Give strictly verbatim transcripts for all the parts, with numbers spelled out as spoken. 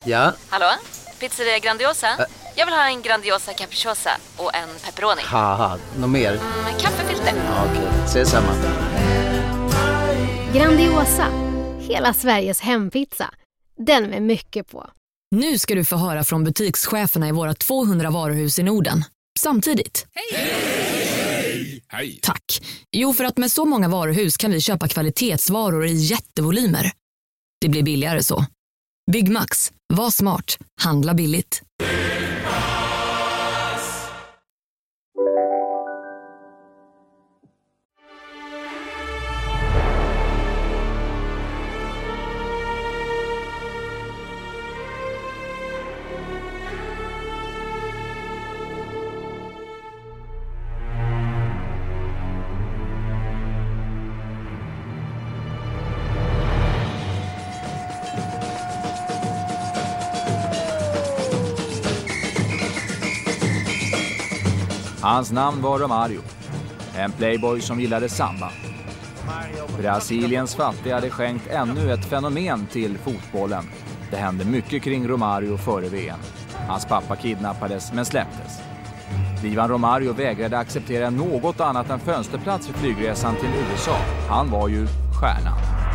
Ja? Hallå? Pizzeria Grandiosa? Ä- Jag vill ha en Grandiosa capriciosa och en pepperoni. Haha, något mer? Mm, kaffefilter. Ja, okej, okay. Ses samma. Grandiosa, hela Sveriges hempizza. Den med mycket på. Nu ska du få höra från butikscheferna i våra tvåhundra varuhus i Norden. Samtidigt. Hej! Hej! Hej! Tack. Jo, för att med så många varuhus kan vi köpa kvalitetsvaror i jättevolymer. Det blir billigare så. Byggmax. Var smart. Handla billigt. Hans namn var Romario, en playboy som gillade samba. Brasiliens fattiga hade skänkt ännu ett fenomen till fotbollen. Det hände mycket kring Romario före V M. Hans pappa kidnappades men släpptes. Divan Romario vägrade acceptera något annat än fönsterplats för flygresan till U S A. Han var ju stjärnan.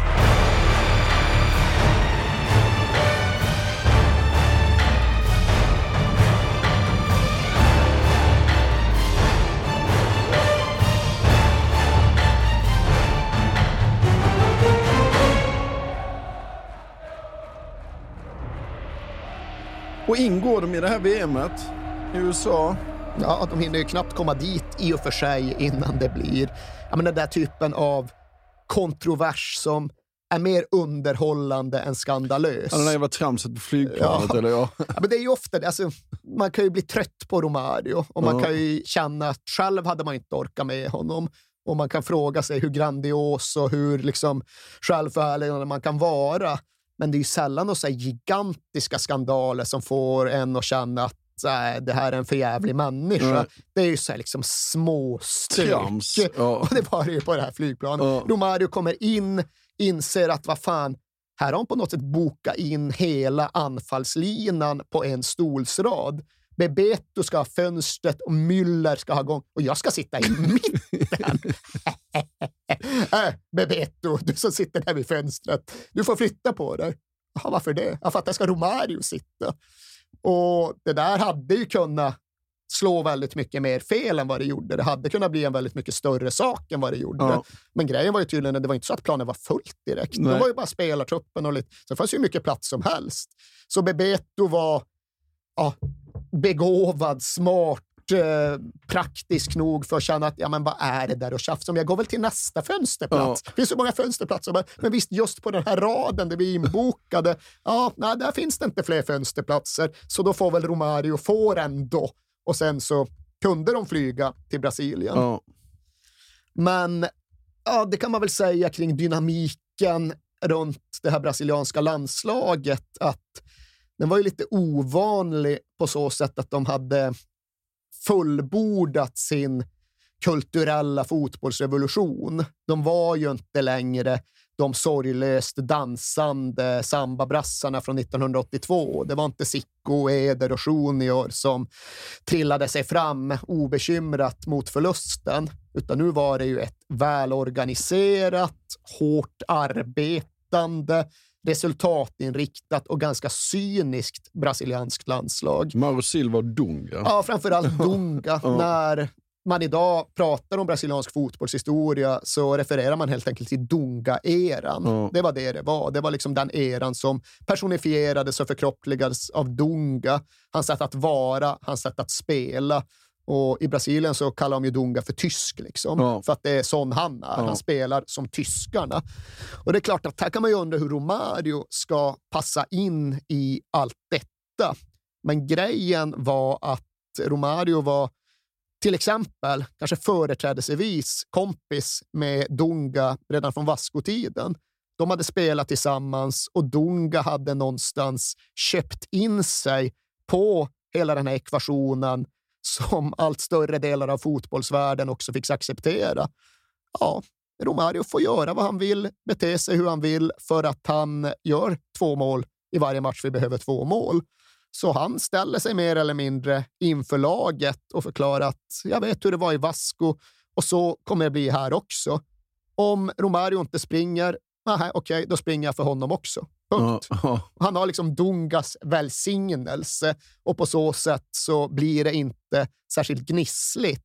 Och ingår de i det här V M:et i U S A? Ja, de hinner ju knappt komma dit i och för sig innan det blir ja, men den där typen av kontrovers som är mer underhållande än skandalös. Ja, den där jävla tramset på flygplanet, ja. eller ja. ja. Men det är ju ofta det. Alltså, man kan ju bli trött på Romario och man ja. kan ju känna att själv hade man inte orkat med honom. Och man kan fråga sig hur grandios och hur liksom självförhärligande man kan vara. Men det är ju sällan att säga gigantiska skandaler som får en att känna att äh, det här är en förjävlig människa. Mm. Det är ju så här liksom små Trams. stryk. Ja. Och det var ju på det här flygplanet. Ja. Romario kommer in, inser att vad fan, här har han på något sätt bokat in hela anfallslinan på en stolsrad. Bebeto ska ha fönstret och Müller ska ha gång. Och jag ska sitta i mitten. äh, Bebeto, du som sitter där vid fönstret. Du får flytta på dig. Ja, varför det? Ja, för att där ska Romario sitta. Och det där hade ju kunnat slå väldigt mycket mer fel än vad det gjorde. Det hade kunnat bli en väldigt mycket större sak än vad det gjorde. Ja. Men grejen var ju tydligen att det var inte så att planen var fullt direkt. Nej. Det var ju bara spelartruppen och lite. Så det fanns ju mycket plats som helst. Så Bebeto var ja, begåvad, smart, eh, praktisk nog för att känna att ja, men vad är det där och tjafs om jag går väl till nästa fönsterplats. Ja. Det finns så många fönsterplatser, men, men visst just på den här raden där vi är inbokade, ja, nej, där finns det inte fler fönsterplatser, så då får väl Romario få ändå. Och sen så kunde de flyga till Brasilien. Ja. Men ja, det kan man väl säga kring dynamiken runt det här brasilianska landslaget, att den var ju lite ovanlig på så sätt att de hade fullbordat sin kulturella fotbollsrevolution. De var ju inte längre de sorglöst dansande sambabrassarna från nittonhundraåttiotvå. Det var inte Zico, Eder och Junior som trillade sig fram obekymrat mot förlusten, utan nu var det ju ett välorganiserat, hårt arbetande, resultatinriktat och ganska cyniskt brasilianskt landslag. Mauro Silva och Dunga. Ja, framförallt Dunga. Ja. När man idag pratar om brasiliansk fotbollshistoria så refererar man helt enkelt till Dunga-eran. Ja. Det var det det var. Det var liksom den eran som personifierades och förkroppligades av Dunga. Hans sätt att vara, hans sätt att spela. Och i Brasilien så kallar de ju Dunga för tysk liksom. Ja. För att det är sån han är. Ja. Han spelar som tyskarna. Och det är klart att här kan man ju undra hur Romario ska passa in i allt detta. Men grejen var att Romario var till exempel kanske företrädelsevis kompis med Dunga redan från Vasco-tiden. De hade spelat tillsammans och Dunga hade någonstans köpt in sig på hela den här ekvationen som allt större delar av fotbollsvärlden också fick acceptera. Ja, Romario får göra vad han vill, bete sig hur han vill för att han gör två mål i varje match vi behöver två mål. Så han ställer sig mer eller mindre inför laget och förklarar att jag vet hur det var i Vasco och så kommer det bli här också. Om Romario inte springer, okej, okay, då springer jag för honom också. Punkt. Uh, uh. Han har liksom Dungas välsignelse och på så sätt så blir det inte särskilt gnissligt.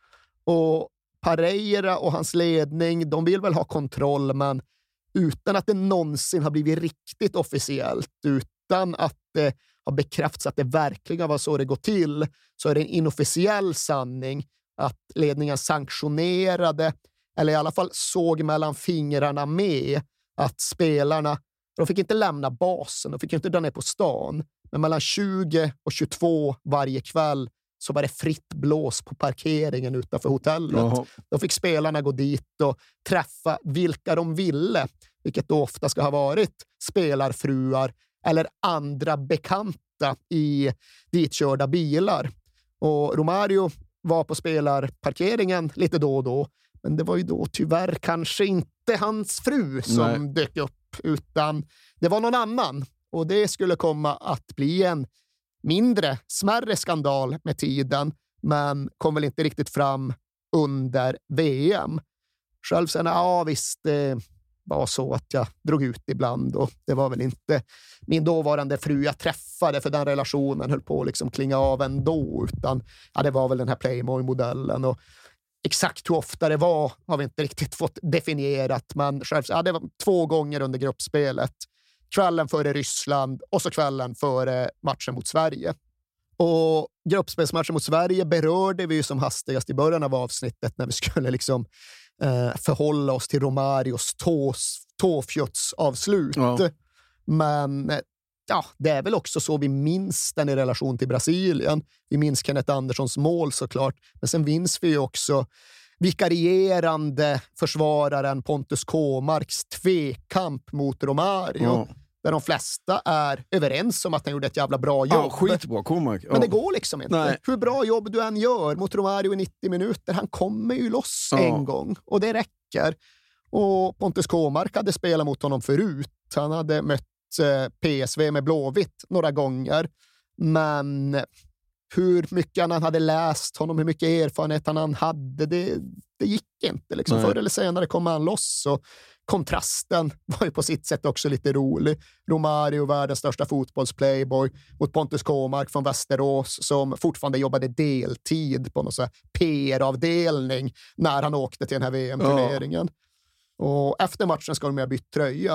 Och Pereira och hans ledning, de vill väl ha kontroll, men utan att det någonsin har blivit riktigt officiellt, utan att det har bekräftats att det verkligen var så det går till, så är det en inofficiell sanning att ledningen sanktionerade, eller i alla fall såg mellan fingrarna med att spelarna, de fick inte lämna basen, de fick inte dra ner på stan, men mellan tjugo och tjugotvå varje kväll så var det fritt blås på parkeringen utanför hotellet. Jaha. Då fick spelarna gå dit och träffa vilka de ville, vilket då ofta ska ha varit spelarfruar eller andra bekanta i ditkörda bilar. Och Romario var på spelarparkeringen lite då och då, men det var ju då tyvärr kanske inte hans fru som Nej. dök upp, utan det var någon annan. Och det skulle komma att bli en mindre, smärre skandal med tiden, men kom väl inte riktigt fram under V M. Själv sen, ja visst, det var så att jag drog ut ibland och det var väl inte min dåvarande fru jag träffade, för den relationen höll på att liksom klinga av ändå, utan ja, det var väl den här Playboy-modellen, och exakt hur ofta det var har vi inte riktigt fått definierat, men själv, ja, det var två gånger under gruppspelet. Kvällen före Ryssland och så kvällen före matchen mot Sverige. Och gruppspelsmatchen mot Sverige berörde vi ju som hastigast i början av avsnittet när vi skulle liksom eh, förhålla oss till Romarios tåfjutsavslut. Ja. Men ja, det är väl också så vi minns den i relation till Brasilien. Vi minns Kenneth Anderssons mål såklart, men sen minns vi ju också vikarierande försvararen Pontus Kåmarks tvekamp mot Romario. Ja. Där de flesta är överens om att han gjorde ett jävla bra jobb. Ja, skitbra Kåmark. Ja. Men det går liksom inte. Nej. Hur bra jobb du än gör mot Romario i nittio minuter, han kommer ju loss ja. en gång. Och det räcker. Och Pontus Kåmark hade spelat mot honom förut. Han hade mött eh, P S V med Blåvitt några gånger. Men hur mycket han hade läst honom, hur mycket erfarenhet han hade, det, det gick inte. Liksom. Förr eller senare kom han loss, och kontrasten var ju på sitt sätt också lite rolig. Romario, världens största fotbollsplayboy, mot Pontus Kåmark från Västerås som fortfarande jobbade deltid på någon sån här P R-avdelning när han åkte till den här V M-turneringen. Ja. Och efter matchen ska de ha bytt tröja.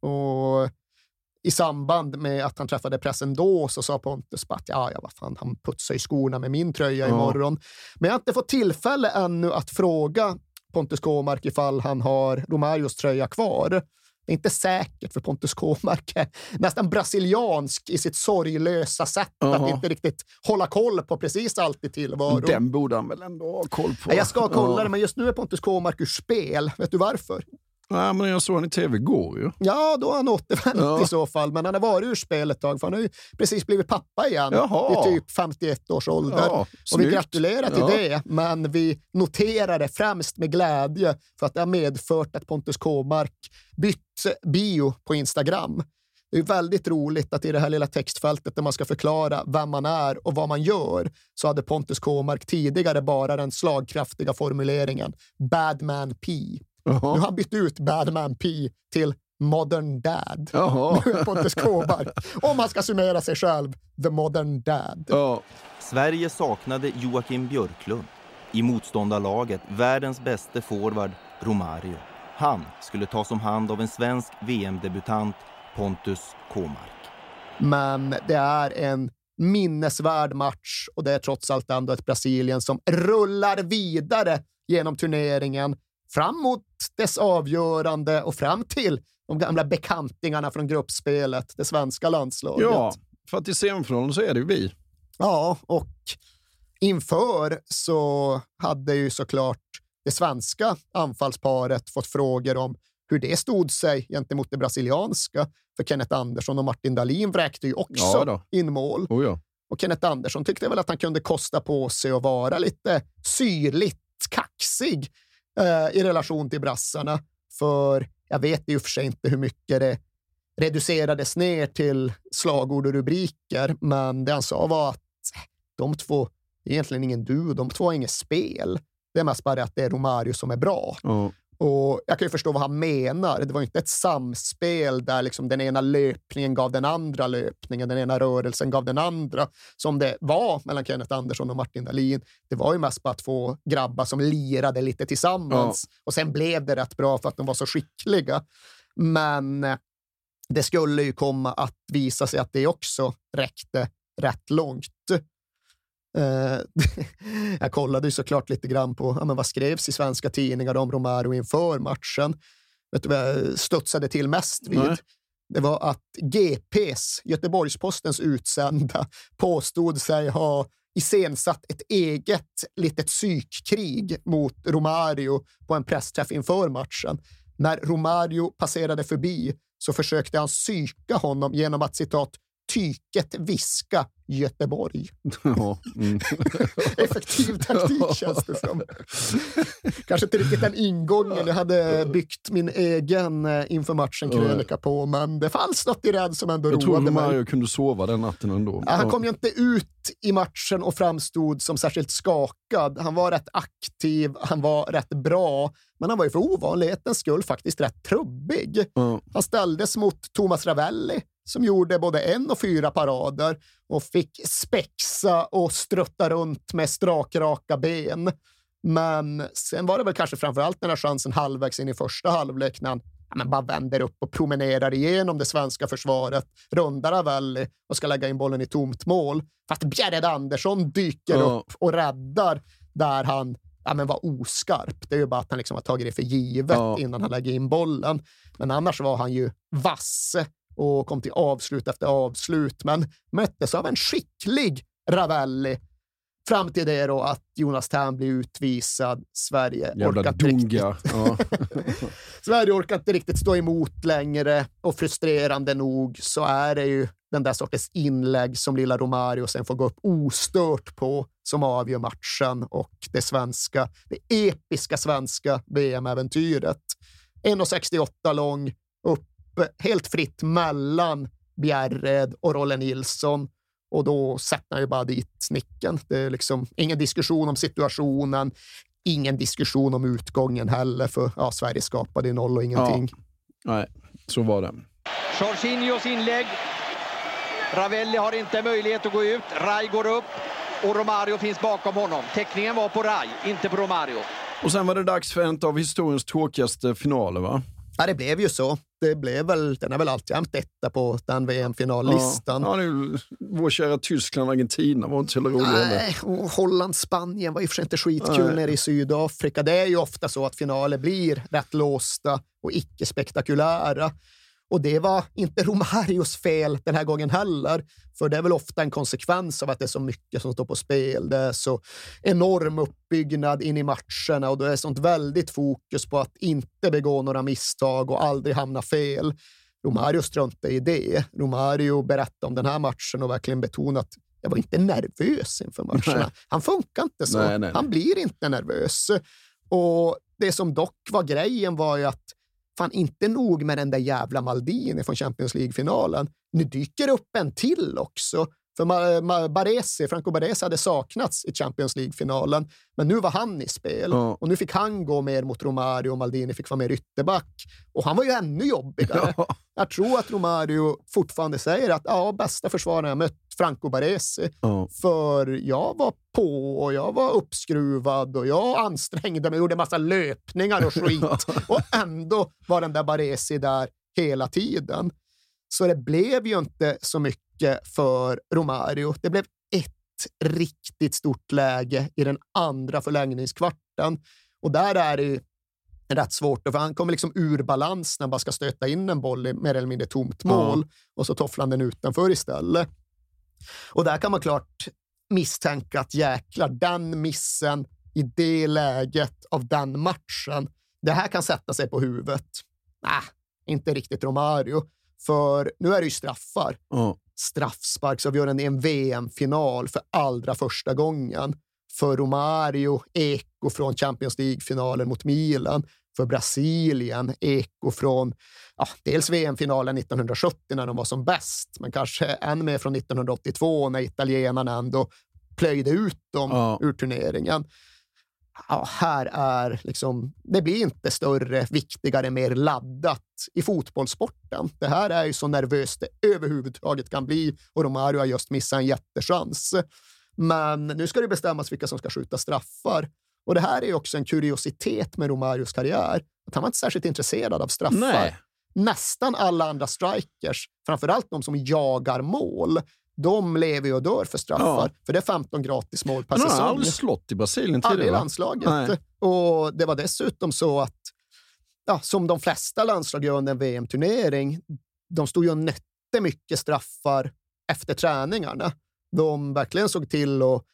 Och i samband med att han träffade pressen då så sa Pontus att ja, ja, vad fan, han putsar i skorna med min tröja ja. imorgon. Men jag har inte fått tillfälle ännu att fråga Pontus Kåmark ifall han har Romarios tröja kvar. Det är inte säkert, för Pontus Kåmark är nästan brasiliansk i sitt sorglösa sätt uh-huh. att inte riktigt hålla koll på precis allt i tillvaron. Den borde han väl ändå ha koll på. Ja, jag ska kolla uh-huh. det, men just nu är Pontus Kåmark ur spel. Vet du varför? Nej, men jag såg han i tv går ju. Ja, då har han återvänt ja. i så fall. Men han har varit ur spel ett tag, för han har ju precis blivit pappa igen. Jaha. I typ femtioett års ålder. Ja, och vi gratulerar till ja. det, men vi noterar det främst med glädje för att det har medfört att Pontus Kåmark bytt bio på Instagram. Det är väldigt roligt att i det här lilla textfältet där man ska förklara vem man är och vad man gör, så hade Pontus Kåmark tidigare bara den slagkraftiga formuleringen Badman P. Uh-huh. Nu har han bytt ut Badman P till Modern Dad. Uh-huh. Nu är Pontus Kåmark, om man ska summera sig själv, The Modern Dad. Uh. Sverige saknade Joakim Björklund. I motståndarlaget världens bästa forward Romario. Han skulle tas om hand av en svensk V M-debutant, Pontus Kåmark. Men det är en minnesvärd match, och det är trots allt ändå ett Brasilien som rullar vidare genom turneringen fram mot dess avgörande och fram till de gamla bekantingarna från gruppspelet, det svenska landslaget. Ja, för att i semifinalen så är det ju vi. Ja, och inför så hade ju såklart det svenska anfallsparet fått frågor om hur det stod sig gentemot det brasilianska. För Kenneth Andersson och Martin Dahlin vräkte ju också ja in mål. Oh ja. Och Kenneth Andersson tyckte väl att han kunde kosta på sig att vara lite syrligt kaxig i relation till brassarna, för jag vet ju för sig inte hur mycket det reducerades ner till slagord och rubriker, men det han sa var att de två är egentligen ingen duo, de två har inget spel. Det är mest bara att det är Romario som är bra. Mm. Och jag kan ju förstå vad han menar. Det var inte ett samspel där liksom den ena löpningen gav den andra löpningen, den ena rörelsen gav den andra, som det var mellan Kenneth Andersson och Martin Dahlin. Det var ju mest bara två grabbar som lirade lite tillsammans. Ja. Och sen blev det rätt bra för att de var så skickliga. Men det skulle ju komma att visa sig att det också räckte rätt långt. Uh, jag kollade ju såklart lite grann på ja, men vad skrevs i svenska tidningar om Romario inför matchen. Vet du vad jag studsade till mest vid? Nej. Det var att G P:s, Göteborgspostens utsända, påstod sig ha iscensatt ett eget litet psykkrig mot Romario på en pressträff inför matchen. När Romario passerade förbi så försökte han psyka honom genom att citat tyket viska Göteborg. Ja, mm. Effektiv taktik känns det som. Kanske inte riktigt den ingången jag hade byggt min egen inför matchen krönika på, men det fanns något i den som ändå jag roade mig. Jag tror Mario kunde sova den natten ändå. Ja, han kom ju inte ut i matchen och framstod som särskilt skakad. Han var rätt aktiv, han var rätt bra, men han var ju för ovanlighetens skull faktiskt rätt trubbig. Mm. Han ställdes mot Thomas Ravelli som gjorde både en och fyra parader och fick spexa och strutta runt med strakraka ben. Men sen var det väl kanske framförallt den här chansen halvvägs in i första halvlek när han ja, men bara vänder upp och promenerar igenom det svenska försvaret, rundar Ravelli och ska lägga in bollen i tomt mål. För att Bjärred Andersson dyker ja. upp och räddar där han ja, men var oskarp. Det är ju bara att han liksom har tagit det för givet ja. innan han lägger in bollen. Men annars var han ju vass och kom till avslut efter avslut, men möttes av en skicklig Ravelli fram till det då att Jonas Thern blir utvisad. Sverige jävla orkar inte riktigt. Ja. Sverige orkar inte riktigt stå emot längre och frustrerande nog så är det ju den där sortens inlägg som lilla Romario sen får gå upp ostört på som avgör matchen och det svenska, det episka svenska V M-äventyret. en sextioåtta lång, upp helt fritt mellan Bjärred och Rolle Nilsson och då sätter han ju bara dit snicken. Det är liksom ingen diskussion om situationen, ingen diskussion om utgången heller för ja, Sverige skapade noll och ingenting. Ja. Nej, så var det. Jorginhos inlägg. Ravelli har inte möjlighet att gå ut. Rai går upp och Romario finns bakom honom. Täckningen var på Rai, inte på Romario. Och sen var det dags för en av historiens tråkigaste finaler, va? Ja, det blev ju så. Det blev väl, den är väl alltid jämt etta på den V M-finallistan. Ja, ja, det är vår kära Tyskland och Argentina var inte så rolig heller. Och Holland, Spanien var ju för sig inte skitkul Nej. nere i Sydafrika. Det är ju ofta så att finaler blir rätt låsta och icke-spektakulära. Och det var inte Romarios fel den här gången heller. För det är väl ofta en konsekvens av att det är så mycket som står på spel. Det är så enorm uppbyggnad in i matcherna och det är sånt väldigt fokus på att inte begå några misstag och aldrig hamna fel. Romario struntade i det. Romario berättade om den här matchen och verkligen betonat att jag var inte nervös inför matcherna. Nej. Han funkar inte så. Nej, nej, nej. Han blir inte nervös. Och det som dock var grejen var ju att fan inte nog med den där jävla Maldini från Champions League-finalen. Nu dyker upp en till också. För Baresi, Franco Baresi hade saknats i Champions League-finalen. Men nu var han i spel. Ja. Och nu fick han gå mer mot Romario och Maldini fick vara mer ytterback. Och han var ju ännu jobbigare. Ja. Jag tror att Romario fortfarande säger att ja, bästa försvararen jag mött Franco Baresi. Ja. För jag var på och jag var uppskruvad och jag ansträngde mig och gjorde massa löpningar och skit. Och ändå var den där Baresi där hela tiden. Så det blev ju inte så mycket för Romario. Det blev ett riktigt stort läge i den andra förlängningskvarten. Och där är det ju rätt svårt. För han kommer liksom ur balans när han bara ska stöta in en boll i mer eller mindre tomt mål. Mm. Och så tofflar han den utanför istället. Och där kan man klart misstänka att jäklar, den missen i det läget av den matchen. Det här kan sätta sig på huvudet. Nej, inte riktigt Romario. För nu är det ju straffar. Mm. Straffsparksavgörande i en V M-final för allra första gången. För Romario, eko från Champions League-finalen mot Milan. för Brasilien, eko från ja, dels V M-finalen nittonhundrasjuttio när de var som bäst, men kanske än mer från nittonhundraåttiotvå när italienarna ändå plöjde ut dem ja. ur turneringen. Ja, här är liksom, det blir inte större, viktigare, mer laddat i fotbollssporten. Det här är ju så nervöst det överhuvudtaget kan bli och Romario har just missat en jättechans. Men nu ska det bestämmas vilka som ska skjuta straffar. Och det här är ju också en kuriositet med Romarios karriär. Att han var inte särskilt intresserad av straffar. Nej. Nästan alla andra strikers, framförallt de som jagar mål, de lever ju och dör för straffar. Ja. För det är femton gratis mål per säsong. Han har aldrig slått i Brasilien tidigare. Aldrig i landslaget. Nej. Och det var dessutom så att ja, som de flesta landslag gör under en V M-turnering, de stod ju och nötte mycket straffar efter träningarna. De verkligen såg till att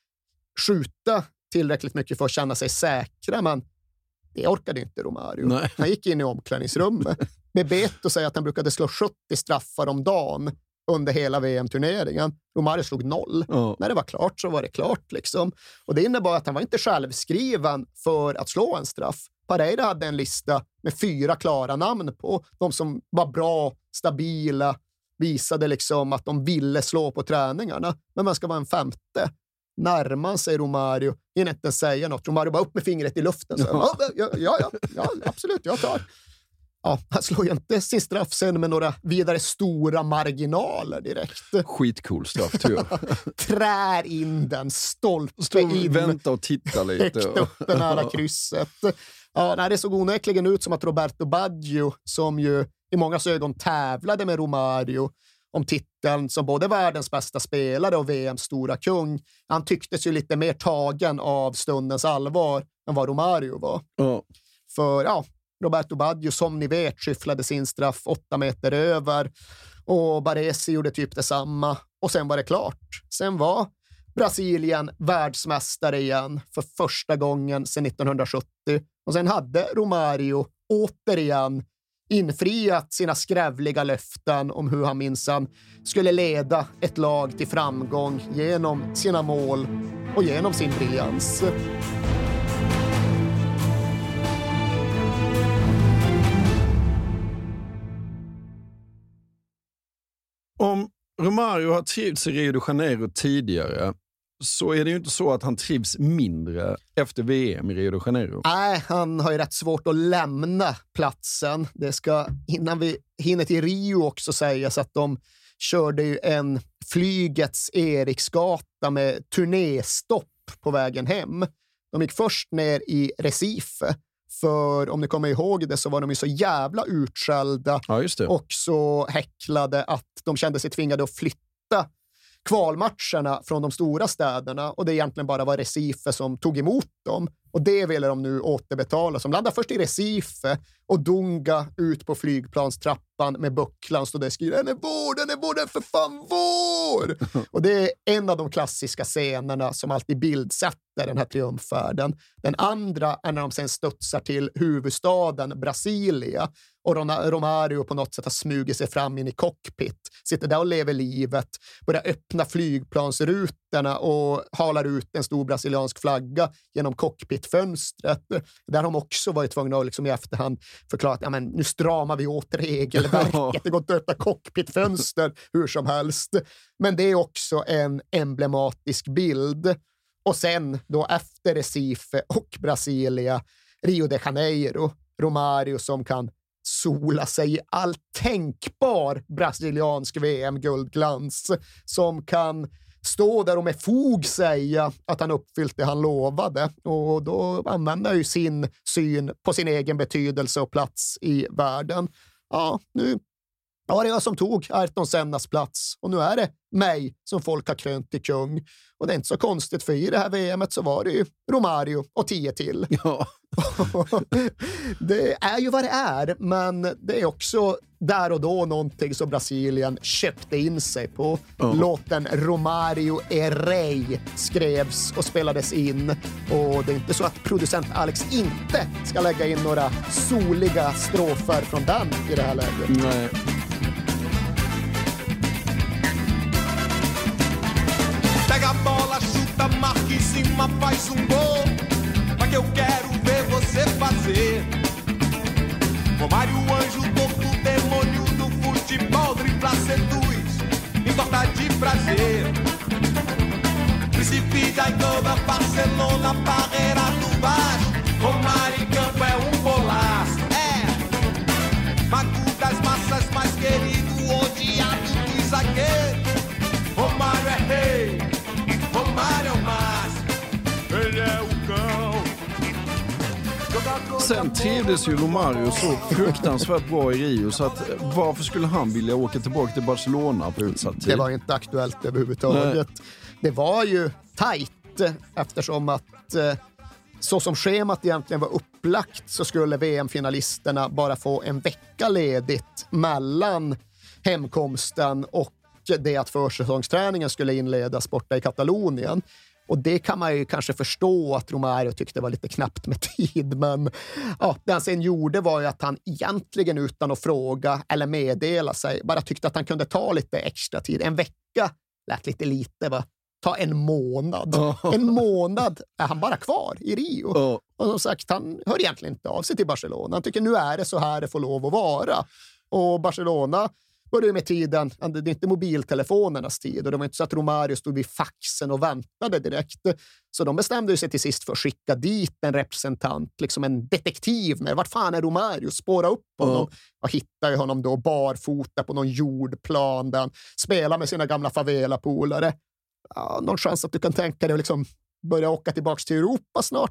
skjuta tillräckligt mycket för att känna sig säkra, men det orkade inte Romario. Nej. Han gick in i omklädningsrummet. Bebeto säger att han brukade slå sjuttio straffar om dagen under hela V M-turneringen. Romario slog noll. Ja. När det var klart så var det klart. Liksom. Och det innebar att han var inte självskriven för att slå en straff. Pereira hade en lista med fyra klara namn på. De som var bra, stabila, visade liksom att de ville slå på träningarna. Men man ska vara en femte. Närmar sig Romario, hinner inte säga något. Romario bara upp med fingret i luften. Så, ja. Ja, ja, ja, ja, absolut, jag tar. Ja, han slår ju inte sin straff sen med några vidare stora marginaler direkt. Skitcool straff, tror jag. Trär in den, stolpe Stå, in. Vänta och titta lite. Högt upp den här krysset. Ja, nej, det såg onekligen ut som att Roberto Baggio, som ju i många ögon tävlade med Romario om titeln som både världens bästa spelare och V M:s stora kung. Han tycktes ju lite mer tagen av stundens allvar än vad Romario var. Oh. För ja, Roberto Baggio, som ni vet, skyfflade sin straff åtta meter över och Baresi gjorde typ detsamma och sen var det klart. Sen var Brasilien världsmästare igen för första gången sedan nittonhundrasjuttio och sen hade Romario återigen infriat sina skrävliga löften om hur han minsann skulle leda ett lag till framgång genom sina mål och genom sin briljans. Om Romario har trivts i Rio de Janeiro tidigare så är det ju inte så att han trivs mindre efter V M i Rio de Janeiro. Nej, han har ju rätt svårt att lämna platsen. Det ska, innan vi hinner till Rio också sägas att de körde ju en flygets Eriksgata med turnéstopp på vägen hem. De gick först ner i Recife. För om ni kommer ihåg det så var de ju så jävla utskällda ja, just det. Och så häcklade att de kände sig tvingade att flytta kvalmatcherna från de stora städerna och det egentligen bara var Recife som tog emot dem. Och det ville de nu återbetala. Som landade först i Recife och Dunga ut på flygplanstrappan med bucklan stod där och skrev den är vår, den är vår, den är för fan vår! Och det är en av de klassiska scenerna som alltid bildsätter den här triumfärden. Den andra är när de sen studsar till huvudstaden Brasilia och Romario på något sätt har smugit sig fram in i cockpit. Sitter där och lever livet, börjar öppna flygplansrutorna och halar ut en stor brasiliansk flagga genom cockpitfönstret. Där har de också varit tvungna att liksom i efterhand förklara att ja, men nu stramar vi åt regelverket. Det går inte att öppna cockpitfönster hur som helst. Men det är också en emblematisk bild. Och sen då efter Recife och Brasilia, Rio de Janeiro, Romario som kan sola sig i all tänkbar brasiliansk V M-guldglans, som kan stå där och med fog säga att han uppfyllt det han lovade. Och då använder ju sin syn på sin egen betydelse och plats i världen. Ja, nu var det jag som tog Ayrton Sennas plats och nu är det mig som folk har krönt till kung. Och det är inte så konstigt för i det här V M:et så var det ju Romario och tio till. Ja. Det är ju vad det är, men det är också där och då någonting som Brasilien köpte in sig på. Oh. Låten Romario är rei skrevs och spelades in och det är inte så att producent Alex inte ska lägga in några soliga strofer från den i det här läget. Nej. Pega a bola, chuta, marca em cima, faz um gol. Mas que eu quero ver você fazer. Romário, o anjo torto, demônio do futebol, dribla, seduz, entorta de prazer. Príncipe da Gama, Barcelona, barreira do baixo. Romário em campo é um golaço. É, mago das massas, mais querido, odiado dos zagueiros. Romário é rei, Romário é o máximo, ele é o cão. Sen trivdes ju Romário så fruktansvärt bra i Rio, så att varför skulle han vilja åka tillbaka till Barcelona på utsatt tid? Det var inte aktuellt överhuvudtaget. Nej. Det var ju tajt eftersom att så som schemat egentligen var upplagt så skulle V M-finalisterna bara få en vecka ledigt mellan hemkomsten och det att försäsongsträningen skulle inledas borta i Katalonien. Och det kan man ju kanske förstå att Romário tyckte var lite knappt med tid. Men ja, det han sen gjorde var ju att han egentligen utan att fråga eller meddela sig bara tyckte att han kunde ta lite extra tid. En vecka lät lite lite, va? Ta en månad. Oh. En månad är han bara kvar i Rio. Oh. Och som sagt, han hör egentligen inte av sig till Barcelona. Han tycker nu är det så här det får lov att vara. Och Barcelona började med tiden, det är inte mobiltelefonernas tid, och det var inte så att Romário stod vid faxen och väntade direkt. Så de bestämde sig till sist för att skicka dit en representant, liksom en detektiv med vart fan är Romário, spåra upp honom. Mm. Och hittade honom då barfota på någon jordplan där han spelar med sina gamla favela-polare. Ja, någon chans att du kan tänka dig att liksom börja åka tillbaka till Europa snart?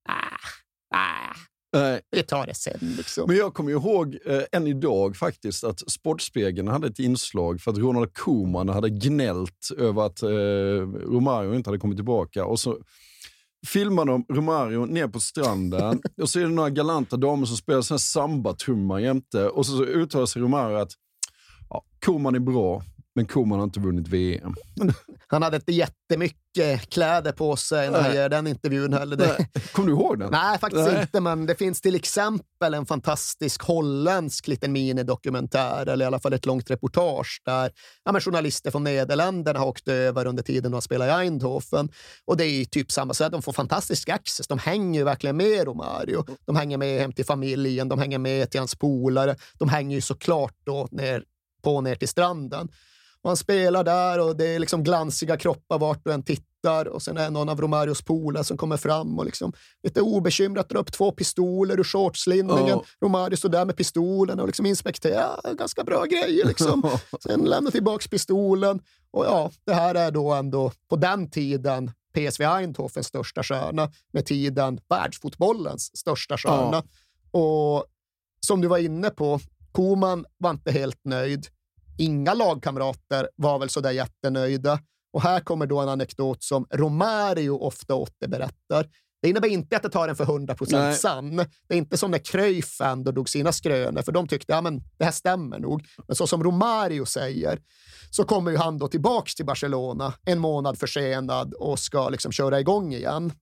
Ah, ah. Nej. Vi tar det sen liksom. Men jag kommer ihåg eh, än idag faktiskt att Sportspegeln hade ett inslag för att Ronald Koeman hade gnällt över att eh, Romário inte hade kommit tillbaka, och så filmade de Romário ner på stranden och så är det några galanta damer som spelar sån här samba-trumma jämte, och så, så uttalar sig Romário att ja, Koeman är bra, men Koeman har inte vunnit V M. Han hade inte jättemycket kläder på sig när han ger den intervjun heller. Det... Kommer du ihåg den? Nej, faktiskt Nej. inte. Men det finns till exempel en fantastisk holländsk liten minidokumentär, eller i alla fall ett långt reportage där ja, men journalister från Nederländerna har åkt över under tiden de spelar i Eindhoven. Och det är typ samma sätt. De får fantastisk access. De hänger ju verkligen med Romário. De hänger med hem till familjen. De hänger med till hans polare. De hänger ju såklart då ner, på ner till stranden. Och han spelar där och det är liksom glansiga kroppar vart du än tittar, och sen är någon av Romários polare som kommer fram och liksom lite obekymrat drar upp två pistoler ur shortslinningen. Oh. Romário står där med pistolen och liksom inspekterar, ja, ganska bra grejer liksom. Sen lämnar tillbaka pistolen, och ja, det här är då ändå på den tiden P S V Eindhovens största stjärna, med tiden världsfotbollens största stjärna. Oh. Och som du var inne på, Koeman var inte helt nöjd. Inga lagkamrater var väl så där jättenöjda. Och här kommer då en anekdot som Romário ofta återberättar. Det innebär inte att det tar en för hundra procent sann. Det är inte som när Cruyff ändå drog sina skrönor, för de tyckte ja, men det här stämmer nog. Men så som Romário säger så kommer ju han då tillbaks till Barcelona en månad försenad och ska liksom köra igång igen.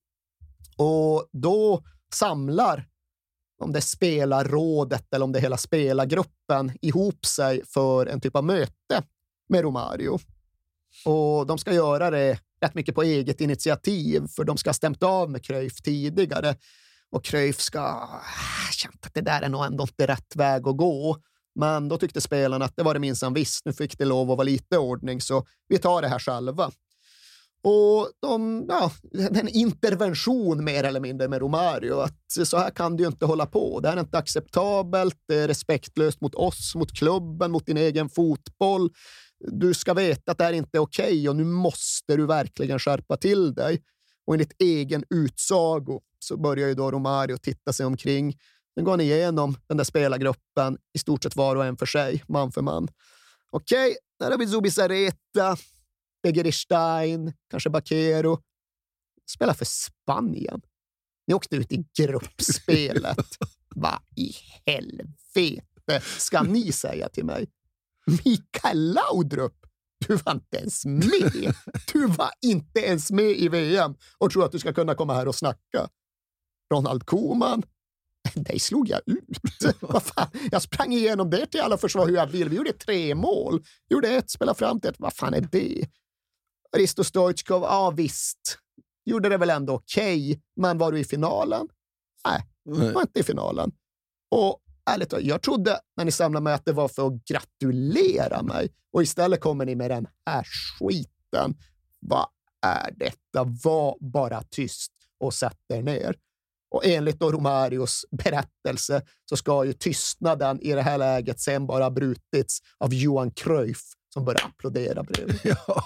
Och då samlar, om det är spelarrådet eller om det är hela spelargruppen, ihop sig för en typ av möte med Romário. Och de ska göra det rätt mycket på eget initiativ, för de ska ha stämt av med Cruyff tidigare. Och Cruyff ska känt att det där är nog ändå inte rätt väg att gå. Men då tyckte spelarna att det var det minsann visst. Nu fick det lov att vara lite ordning, så vi tar det här själva. Och de, ja, en intervention mer eller mindre med Romário, att så här kan du ju inte hålla på. Det här är inte acceptabelt, det är respektlöst mot oss, mot klubben, mot din egen fotboll. Du ska veta att det här inte är okej, och nu måste du verkligen skärpa till dig. Och enligt egen utsago så börjar ju då Romário titta sig omkring. Sen går han igenom den där spelargruppen i stort sett var och en för sig, man för man. Okej, där har vi Zubizarreta, Begiristain, kanske Bakero. Spelar för Spanien. Ni åkte ut i gruppspelet. Vad i helvete ska ni säga till mig? Mikael Laudrup, du var inte ens med. Du var inte ens med i V M och tror att du ska kunna komma här och snacka. Ronald Koeman, dig slog jag ut. Vad fan? Jag sprang igenom det till alla försvar hur jag vill. Vi gjorde tre mål. Gjorde ett, spelade fram till ett. Vad fan är det? Risto Stoichkov, ja visst. Gjorde det väl ändå okej. Okay. Men var du i finalen? Nej, var inte i finalen. Och ärligt, jag trodde när ni samlade mig att det var för att gratulera mig. Och istället kommer ni med den här skiten. Vad är detta? Var bara tyst och sätt er ner. Och enligt då Romarios berättelse så ska ju tystnaden i det här läget sen bara brutits av Johan Cruyff som började applådera bredvid. Ja.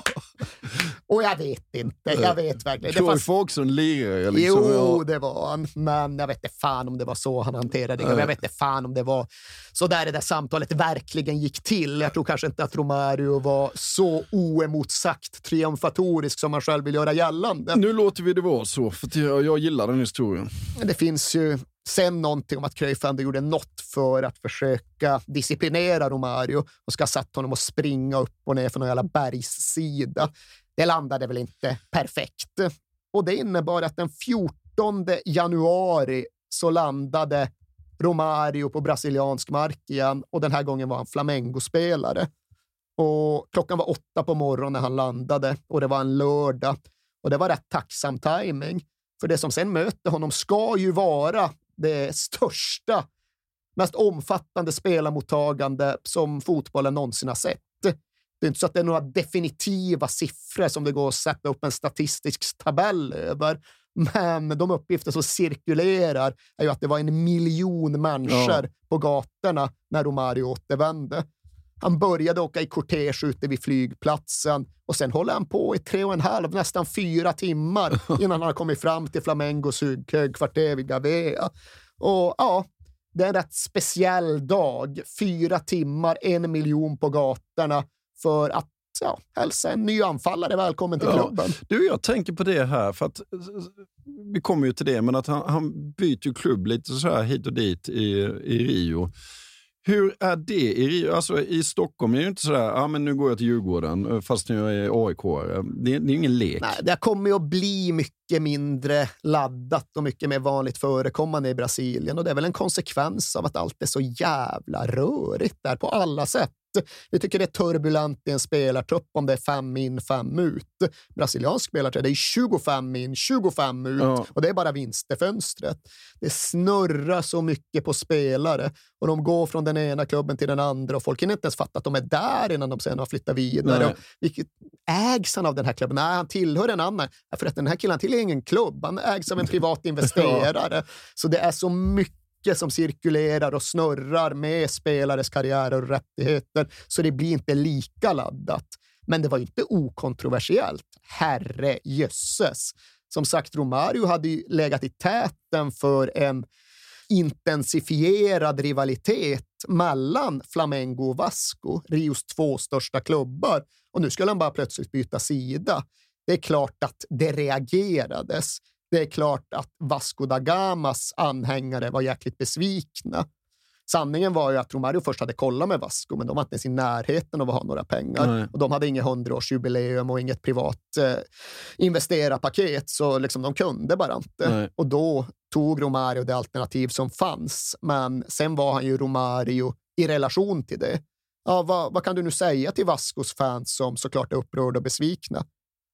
Och jag vet inte, jag vet verkligen. Cruyff fanns... var också en lirare. Liksom. Jo, det var han. Men jag vet inte fan om det var så han hanterade det. Men jag vet inte fan om det var så där det där samtalet verkligen gick till. Jag tror kanske inte att Romario var så oemotsagt triumfatorisk som man själv vill göra gällande. Nu låter vi det vara så, för jag, jag gillar den historien. Det finns ju sen någonting om att Cruyff ändå gjorde något för att försöka disciplinera Romario och ska ha satt honom att springa upp och ner för någon jävla bergssida. Det landade väl inte perfekt. Och det innebar att den fjortonde januari så landade Romario på brasiliansk mark igen och den här gången var han Flamengo-spelare. Och klockan var åtta på morgonen när han landade och det var en lördag. Och det var rätt tacksam timing. För det som sen möter honom ska ju vara det största, mest omfattande spelarmottagande som fotbollen någonsin har sett. Det är inte så att det är några definitiva siffror som det går att sätta upp en statistisk tabell över. Men de uppgifter som cirkulerar är ju att det var en miljon människor ja. på gatorna när Romario återvände. Han började åka i kortege ute vid flygplatsen och sen håller han på i tre och en halv, nästan fyra timmar innan han har kommit fram till Flamengos högkvarter vid Gavea. Och ja, det är en rätt speciell dag. Fyra timmar, en miljon på gatorna för att ja, hälsa en ny anfallare välkommen till ja. klubben. Du, jag tänker på det här för att vi kommer ju till det, men att han, han byter ju klubb lite så här hit och dit i, i Rio. Hur är det i Rio? Alltså i Stockholm är det ju inte sådär, ja men nu går jag till Djurgården fast jag är A I K. Det, det är ingen lek. Nej, det kommer ju att bli mycket mindre laddat och mycket mer vanligt förekommande i Brasilien och det är väl en konsekvens av att allt är så jävla rörigt där på alla sätt. Vi tycker det är turbulent i en spelartrupp om det är fem in, fem ut. Brasiliansk spelartrupp, det är tjugofem in, tjugofem ut ja. och det är bara vinstefönstret. Det snurrar så mycket på spelare och de går från den ena klubben till den andra och folk kan inte ens fatta att de är där innan de sen har flyttat vidare. Och vilket ägs han av den här klubben? Nej, han tillhör en annan. För att den här killen tillhör ingen klubb. Han ägs av en privat investerare. Ja. Så det är så mycket som cirkulerar och snurrar med spelares karriärer och rättigheter så det blir inte lika laddat. Men det var inte okontroversiellt. Herre jösses. Som sagt, Romario hade ju legat i täten för en intensifierad rivalitet mellan Flamengo och Vasco, Rios två största klubbar. Och nu skulle han bara plötsligt byta sida. Det är klart att det reagerades. Det är klart att Vasco da Gamas anhängare var jäkligt besvikna. Sanningen var ju att Romario först hade kollat med Vasco, men de var inte ens i närheten av att ha några pengar. Nej. Och de hade inget hundraårsjubileum och inget privat eh, investerarpaket, så liksom de kunde bara inte. Nej. Och då tog Romario det alternativ som fanns. Men sen var han ju Romario i relation till det. Ja, vad, vad kan du nu säga till Vascos fans som såklart är upprörda och besvikna?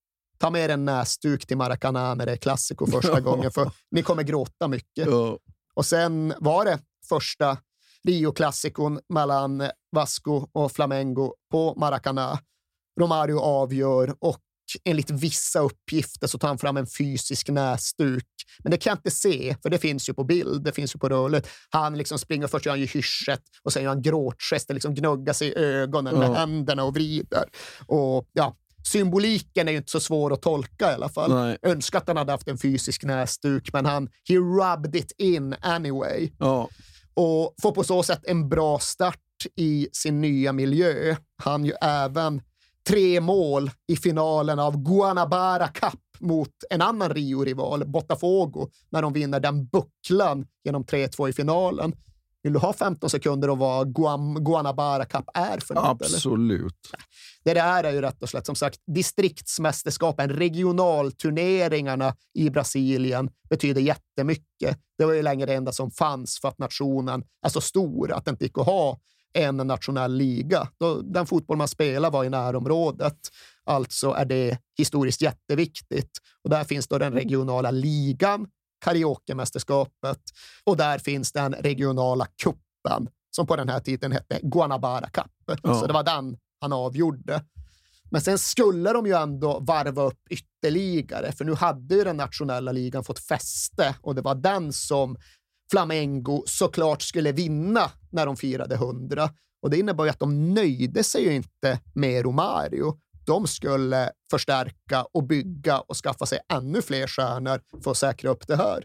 Ta med en näsduk till Maracanã när det är klassiko första gången, för ni kommer gråta mycket. Ja. Och sen var det första Rio-klassikon mellan Vasco och Flamengo på Maracanã. Romario avgör och enligt vissa uppgifter så tar han fram en fysisk näsduk. Men det kan jag inte se, för det finns ju på bild, det finns ju på rörligt. Han liksom springer, först gör han ju hyschet och sen gör han gråtgester, liksom gnuggar sig i ögonen ja. med händerna och vrider. Och ja, symboliken är ju inte så svår att tolka i alla fall. Nej. Önskar att han hade haft en fysisk näsduk, men han he rubbed it in anyway. Ja. Och får på så sätt en bra start i sin nya miljö. Han ju även tre mål i finalen av Guanabara Cup mot en annan Rio-rival, Botafogo, när de vinner den bucklan genom tre två i finalen. Vill du ha femton sekunder av vad Guam, Guanabara Cup är för något? Absolut. Eller? Det där är ju rätt och slett, som sagt, distriktsmästerskapen, regionalturneringarna i Brasilien betyder jättemycket. Det var ju länge det enda som fanns för att nationen är så stor att det inte gick att ha en nationell liga. Den fotboll man spelar var i närområdet. Alltså är det historiskt jätteviktigt. Och där finns då den regionala ligan, karaokemästerskapet, och där finns den regionala kuppen som på den här tiden hette Guanabara Cup. Ja. Så det var den han avgjorde. Men sen skulle de ju ändå varva upp ytterligare, för nu hade ju den nationella ligan fått fäste och det var den som Flamengo såklart skulle vinna när de firade hundra. Och det innebar ju att de nöjde sig ju inte med Romario. De skulle förstärka och bygga och skaffa sig ännu fler stjärnor för att säkra upp det här.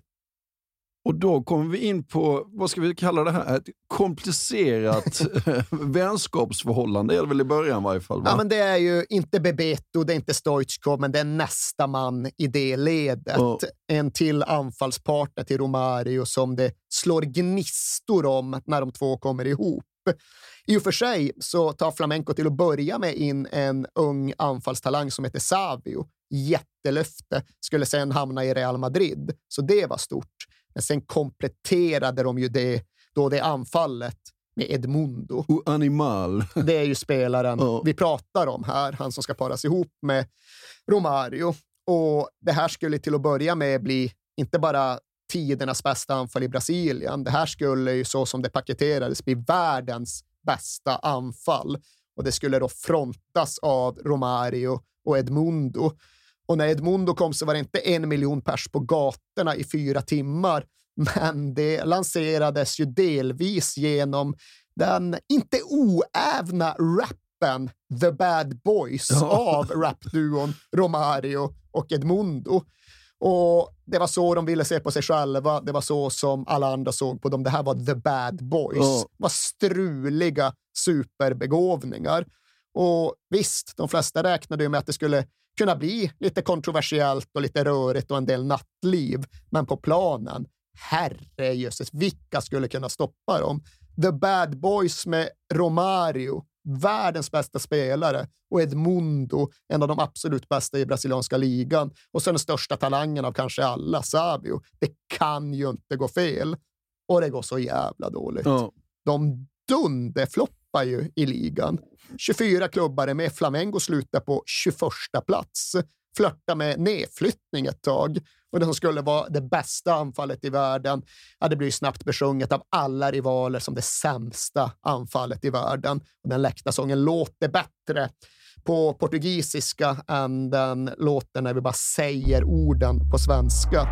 Och då kommer vi in på, vad ska vi kalla det här, ett komplicerat vänskapsförhållande, är det väl i början i varje fall, va? Ja, men det är ju inte Bebeto, det är inte Stoichkov, men det är nästa man i det ledet. Oh. En till anfallspartner till Romario som det slår gnistor om när de två kommer ihop. I och för sig så tar Flamenco till att börja med in en ung anfallstalang som heter Savio. Jättelöfte, skulle sen hamna i Real Madrid. Så det var stort. Men sen kompletterade de ju det, då det anfallet med Edmundo. Och Animal. Det är ju spelaren oh. vi pratar om här. Han som ska paras ihop med Romario. Och det här skulle till att börja med bli inte bara tidernas bästa anfall i Brasilien. Det här skulle ju, så som det paketerades, bli världens bästa anfall. Och det skulle då frontas av Romario och Edmundo. Och när Edmundo kom så var det inte en miljon pers på gatorna i fyra timmar. Men det lanserades ju delvis genom den inte oävna rappen The Bad Boys ja. av rapduon Romario och Edmundo. Och det var så de ville se på sig själva. Det var så som alla andra såg på dem. Det här var The Bad Boys. Ja. Det var struliga superbegåvningar. Och visst, de flesta räknade ju med att det skulle kunna bli lite kontroversiellt och lite rörigt och en del nattliv. Men på planen, herre jösses, vilka skulle kunna stoppa dem? The Bad Boys med Romario, världens bästa spelare, och Edmundo, en av de absolut bästa i brasilianska ligan, och så den största talangen av kanske alla, Savio. Det kan ju inte gå fel. Och det går så jävla dåligt. Ja. De dunderfloppar ju i ligan. tjugofyra klubbar är med. Flamengo slutar på tjugoförsta plats. Flörtar med nedflyttning ett tag. Och det som skulle vara det bästa anfallet i världen, ja, det blir snabbt besjunget av alla rivaler som det sämsta anfallet i världen. Och den läktarsången låter bättre på portugisiska än den låter när vi bara säger orden på svenska.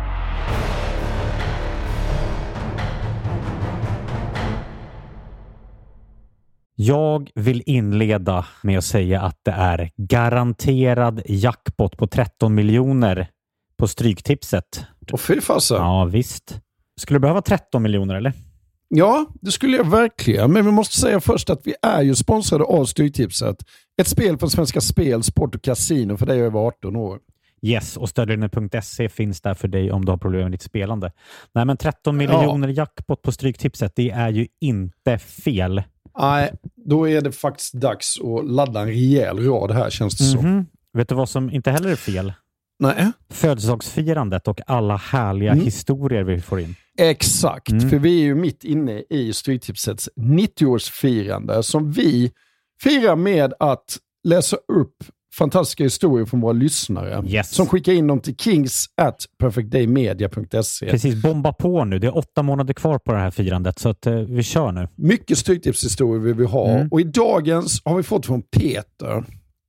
Jag vill inleda med att säga att det är garanterad jackpot på tretton miljoner på Stryktipset. Och fy fasen. Ja, visst. Skulle du behöva tretton miljoner, eller? Ja, det skulle jag verkligen. Men vi måste säga först att vi är ju sponsrade av Stryktipset. Ett spel från Svenska Spel, Sport och Casino för dig över arton år. Yes, och stödlinjen punkt se finns där för dig om du har problem med ditt spelande. Nej, men tretton miljoner ja. Jackpot på Stryktipset, det är ju inte fel. Nej, då är det faktiskt dags att ladda en rejäl rad här, känns det mm-hmm. så. Vet du vad som inte heller är fel? Nej. Födelsedagsfirandet och alla härliga mm. historier vi får in. Exakt, mm. för vi är ju mitt inne i Stryktipsets nittioårsfirande som vi firar med att läsa upp fantastiska historier från våra lyssnare yes. som skickar in dem till kings at perfectdaymedia punkt se. Precis, bomba på nu. Det är åtta månader kvar på det här firandet så att eh, vi kör nu. Mycket Stryktipshistorier vill vi ha mm. och i dagens har vi fått från Peter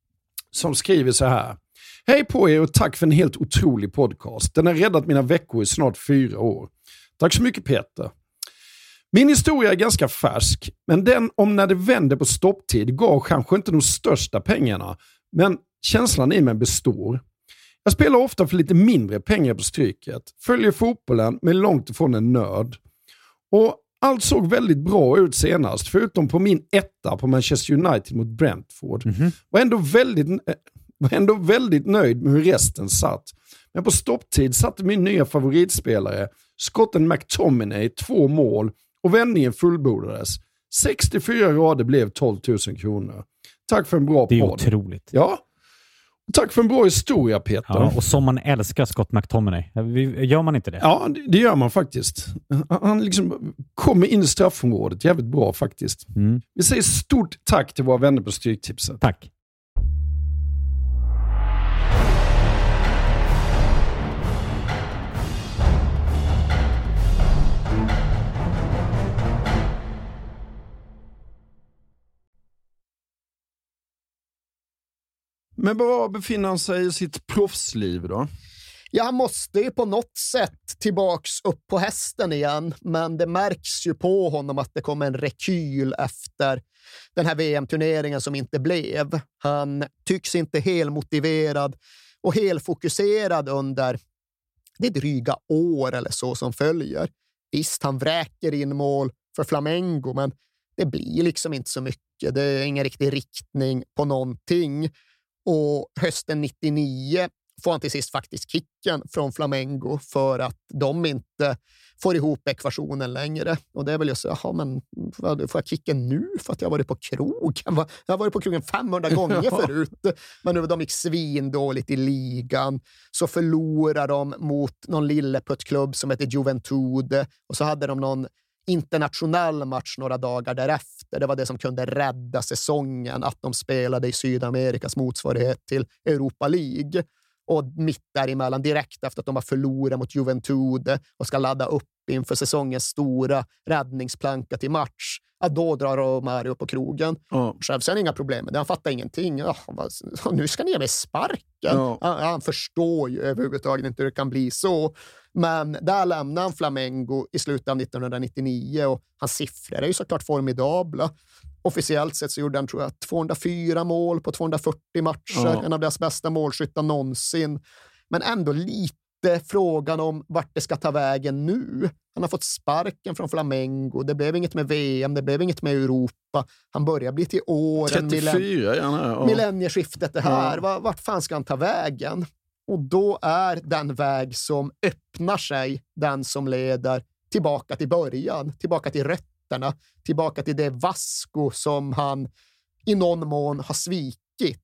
som skriver så här. Hej på er och tack för en helt otrolig podcast. Den har räddat mina veckor i snart fyra år. Tack så mycket Peter. Min historia är ganska färsk, men den om när det vände på stopptid gav kanske inte de största pengarna, men känslan i mig består. Jag spelar ofta för lite mindre pengar på Stryket, följer fotbollen men långt ifrån en nörd. Och allt såg väldigt bra ut senast, förutom på min etta på Manchester United mot Brentford. Mm-hmm. Var ändå väldigt... var ändå väldigt nöjd med hur resten satt. Men på stopptid satte min nya favoritspelare, skotten McTominay, två mål och vändningen fullbordades. sextiofyra rader blev tolv tusen kronor. Tack för en bra podd. Det är podd. Otroligt. Ja. Tack för en bra historia, Peter. Ja, och som man älskar Scott McTominay. Gör man inte det? Ja, det gör man faktiskt. Han liksom kommer in i straffområdet jävligt bra faktiskt. Mm. Vi säger stort tack till våra vänner på Stryktipset. Tack. Men var befinner han sig i sitt proffsliv då? Ja, han måste ju på något sätt tillbaks upp på hästen igen, men det märks ju på honom att det kommer en rekyl efter den här V M-turneringen som inte blev. Han tycks inte helt motiverad och helt fokuserad under det dryga år eller så som följer. Visst, han vräker in mål för Flamengo, men det blir liksom inte så mycket. Det är ingen riktig riktning på någonting. Och hösten nittionio får han till sist faktiskt kicken från Flamengo för att de inte får ihop ekvationen längre. Och det är väl just så, jaha, men får jag kicken nu för att jag har varit på krogen? Jag har varit på krogen femhundra gånger förut. Men nu de gick svindåligt i ligan. Så förlorar de mot någon lilleputtklubb som heter Juventude. Och så hade de någon internationell match några dagar därefter. Det var det som kunde rädda säsongen, att de spelade i Sydamerikas motsvarighet till Europa League. Och mitt däremellan, direkt efter att de har förlorat mot Juventude och ska ladda upp inför säsongens stora räddningsplanka till match, ja, då drar Romario på krogen. Mm. Själv ser han inga problem med det. Han fattar ingenting. Ja, nu ska ni ge mig sparken. Mm. Ja, han förstår ju överhuvudtaget inte hur det kan bli så. Men där lämnar han Flamengo i slutet av nittonhundranittionio och hans siffror är ju såklart formidabla. Officiellt sett så gjorde han, tror jag, tvåhundrafyra mål på tvåhundrafyrtio matcher. Mm. En av deras bästa målskyttar någonsin. Men ändå lite frågan om vart det ska ta vägen nu. Han har fått sparken från Flamengo. Det blev inget med V M, det blev inget med Europa. Han börjar bli till åren. trettiofyra, millenn- ja. Millennieskiftet det här. Ja. Vart fan ska han ta vägen? Och då är den väg som öppnar sig den som leder tillbaka till början. Tillbaka till rötterna. Tillbaka till det Vasco som han i någon mån har svikit.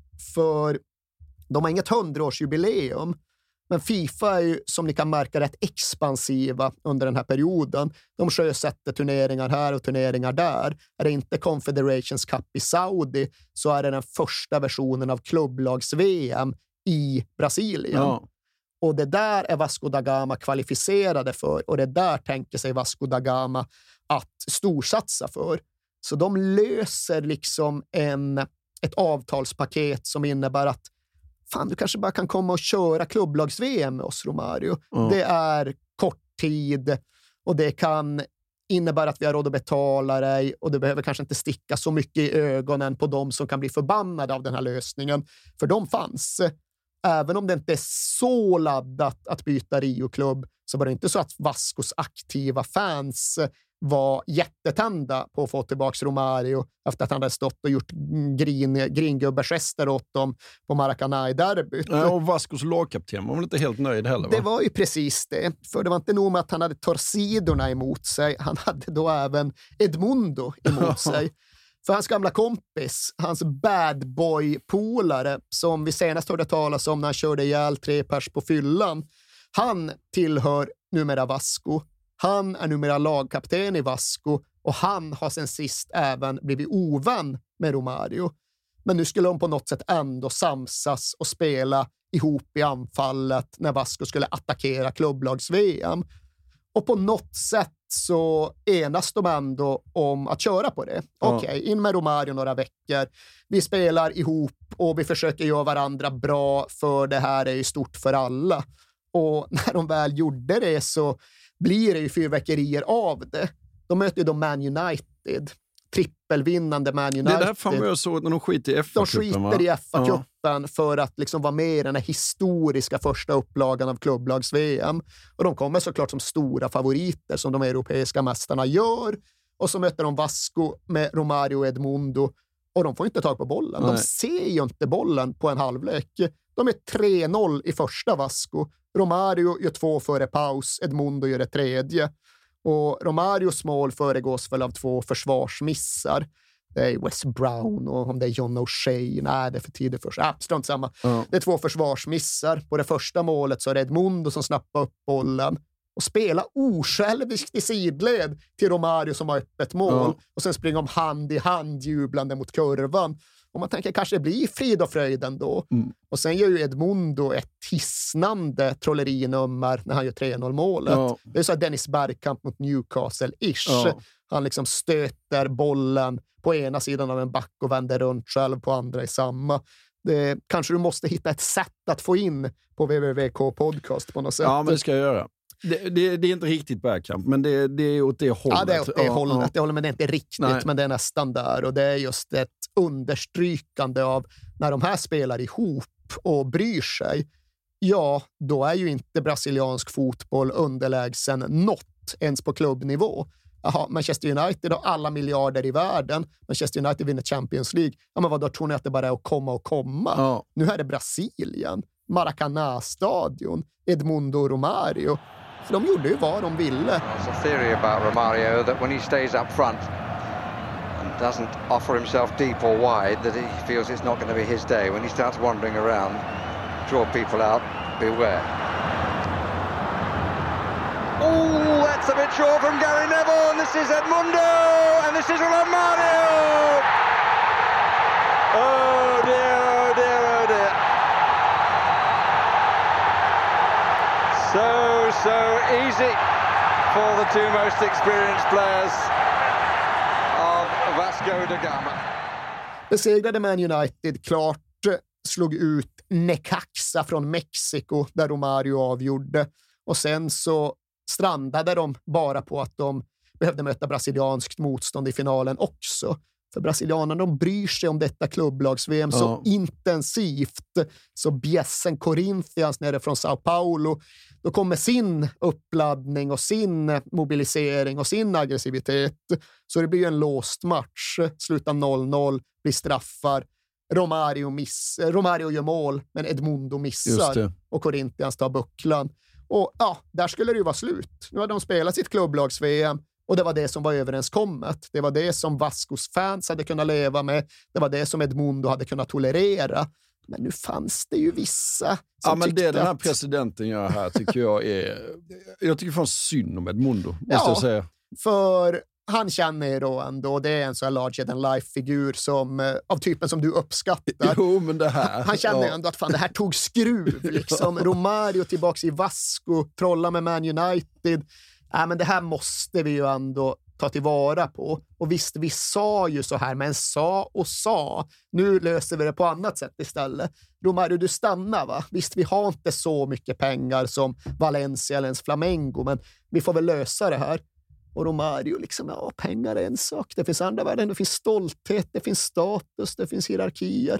För de har inget hundraårsjubileum. Men FIFA är ju, som ni kan märka, rätt expansiva under den här perioden. De sjösätter turneringar här och turneringar där. Är det inte Confederations Cup i Saudi så är det den första versionen av klubblags-V M i Brasilien. Ja. Och det där är Vasco da Gama kvalificerade för. Och det där tänker sig Vasco da Gama att storsatsa för. Så de löser liksom en, ett avtalspaket som innebär att fan, du kanske bara kan komma och köra klubblags-V M med oss, Romario. Mm. Det är kort tid och det kan innebära att vi har råd att betala dig och du behöver kanske inte sticka så mycket i ögonen på dem som kan bli förbannade av den här lösningen. För de fanns. Även om det inte är så laddat att byta Rio-klubb så var det inte så att Vascos aktiva fans var jättetända på att få tillbaka Romario efter att han hade stått och gjort grin, gringubbergester åt dem på Maracanã i derbyt. Ja, och Vascos lagkapten var väl inte helt nöjd heller, va? Det var ju precis det. För det var inte nog med att han hade Torcidorna emot sig. Han hade då även Edmundo emot sig. För hans gamla kompis, hans bad boy-polare som vi senast hörde talas om när han körde ihjäl tre pers på fyllan. Han tillhör numera Vasco. Han är numera lagkapten i Vasco och han har sen sist även blivit ovän med Romario. Men nu skulle de på något sätt ändå samsas och spela ihop i anfallet när Vasco skulle attackera klubblags-V M. Och på något sätt så enas de ändå om att köra på det. Ja. Okej, okay, in med Romario några veckor. Vi spelar ihop och vi försöker göra varandra bra för det här är ju stort för alla. Och när de väl gjorde det så blir det ju fyrverkerier av det. De möter ju då Man United. Trippelvinnande Man United. Det är därför jag såg när de skiter i F A-cupen. De skiter i F A-cupen ja. För att liksom vara med i den här historiska första upplagan av klubblags-V M. Och de kommer såklart som stora favoriter som de europeiska mästarna gör. Och så möter de Vasco med Romario och Edmundo. Och de får inte tag på bollen. Nej. De ser ju inte bollen på en halvlek. De är tre noll i första Vasco. Romario gör två före paus. Edmundo gör det tredje. Och Romarios mål föregås väl av två försvarsmissar. Det är Wes Brown och om det är John O'Shea. Nej, det är för tidigt först. Äh, strunt samma. Mm. Det är två försvarsmissar. På det första målet så är det Edmundo som snappar upp bollen och spelar osjälviskt i sidled till Romario som har öppet mål. Mm. Och sen springer de hand i hand jublande mot kurvan. Och man tänker kanske det blir frid och fröjd ändå. Mm. Och sen gör ju Edmundo ett hisnande trollerinummer när han gör tre noll målet. Ja. Det är så här Dennis Bergkamp mot Newcastle-ish. Ja. Han liksom stöter bollen på ena sidan av en back och vänder runt själv på andra i samma. Det, kanske du måste hitta ett sätt att få in på W W W K podcast på något sätt. Ja, men det ska jag göra. Det, det, det är inte riktigt Bergkamp, men det, det är åt det hållet. Ja, det är åt det ja, hållet. Ja. Det håller, men det är inte riktigt, Nej. men det är nästan där. Och det är just ett understrykande av när de här spelar ihop och bryr sig. Ja, då är ju inte brasiliansk fotboll underlägsen något, ens på klubbnivå. Jaha, Manchester United har alla miljarder i världen. Manchester United vinner Champions League. Ja, men vad då tror ni att det bara är att komma och komma? Ja. Nu är det Brasilien, Maracanã-stadion, Edmundo Romario. För de gjorde ju vad de ville. There's a theory about Romario that when he stays up front and doesn't offer himself deep or wide, that he feels it's not going to be his day. When he starts wandering around, draw people out, beware. Oh, that's a bit short from Gary Neville, and this is Edmundo, and this is Romario! Oh dear, oh dear, oh dear. So, so easy for the two most experienced players of Vasco da Gama. Besegrade Man United klart, slog ut Necaxa från Mexiko där Romario avgjorde. Och sen så strandade de bara på att de behövde möta brasilianskt motstånd i finalen också. För brasilianerna, de bryr sig om detta klubblags-V M ja. så intensivt. Så bjässen Corinthians nere från Sao Paulo, då kommer sin uppladdning och sin mobilisering och sin aggressivitet. Så det blir en låst match. Slutar noll noll, blir straffar. Romario, miss, Romario gör mål, men Edmundo missar. Och Corinthians tar bucklan. Och ja, där skulle det ju vara slut. Nu hade de spelat sitt klubblags-V M. Och det var det som var överenskommet. Det var det som Vascos fans hade kunnat leva med. Det var det som Edmundo hade kunnat tolerera. Men nu fanns det ju vissa som ja, men det den här att... presidenten gör här tycker jag är... Jag tycker fan synd om Edmundo, måste ja, jag säga. För han känner då ändå, det är en så här larger-than-life-figur som, av typen som du uppskattar. Jo, men det här... Han känner ja. ändå att fan, det här tog skruv. Liksom. Romario tillbaka i Vasco, trolla med Man United. Ja, men det här måste vi ju ändå ta tillvara på. Och visst, vi sa ju så här, men sa och sa. Nu löser vi det på annat sätt istället. Romario, du stannar va? Visst, vi har inte så mycket pengar som Valencia eller ens Flamengo, men vi får väl lösa det här. Och Romario, liksom, ja, pengar är en sak. Det finns andra värden, det finns stolthet, det finns status, det finns hierarkier.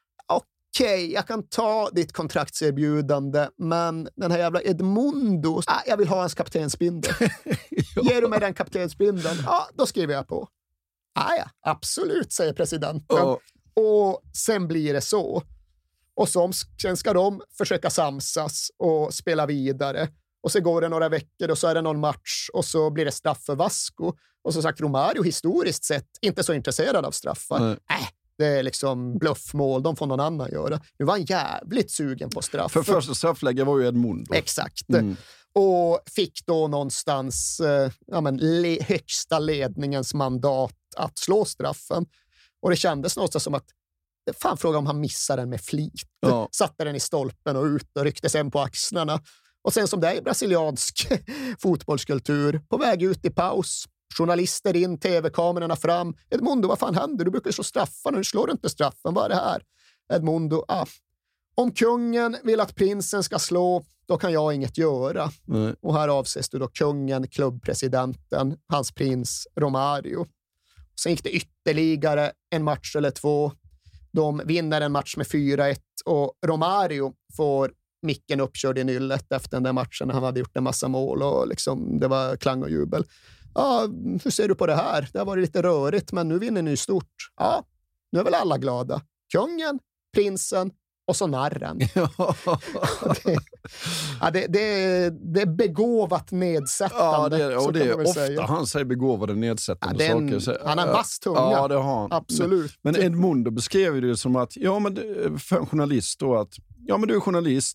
Okej, okay, jag kan ta ditt kontraktserbjudande, men den här jävla Edmundo, ah, jag vill ha hans kaptensbindel. ja. Ger du mig den kaptensbindeln? Ja, då skriver jag på. Ah, ja, absolut, säger presidenten. Oh. Och sen blir det så. Och som, sen ska de försöka samsas och spela vidare. Och så går det några veckor och så är det någon match och så blir det straff för Vasco. Och så sagt Romario historiskt sett inte så intresserad av straffar. Nej. Äh, det är liksom bluffmål, de får någon annan göra. Nu var han jävligt sugen på straff. För första straffläggare var ju Edmundo. Exakt. Mm. Och fick då någonstans eh, ja, men, le- högsta ledningens mandat att slå straffen. Och det kändes någonstans som att fan, fråga om han missade den med flit. Ja. Satte den i stolpen och ut och ryckte sen på axlarna. Och sen som det är brasiliansk fotbollskultur, på väg ut i paus. Journalister in, tv-kamerorna fram. Edmundo, vad fan händer? Du brukar slå straffar, nu slår du inte straffen. Vad är det här? Edmundo, ah. Om kungen vill att prinsen ska slå, då kan jag inget göra. Mm. Och här avses du då kungen, klubbpresidenten, hans prins Romario. Sen gick det ytterligare en match eller två. De vinner en match med fyra ett och Romario får micken uppkörd i nyllet efter den där matchen. Han hade gjort en massa mål och liksom, det var klang och jubel. Ja, hur ser du på det här? Det har varit lite rörigt, men nu vinner ni stort. Ja, nu är väl alla glada. Kungen, prinsen och så narren. Ja. det, ja, det, det, det är begåvat nedsättande. Ja, det, och det är ofta säga. Han säger begåvade nedsättande ja, den, saker. Han har en vass tunga. Ja, det har han. Absolut. Men, men Edmundo beskrev det som att, ja men för en journalist då att, ja men du är journalist.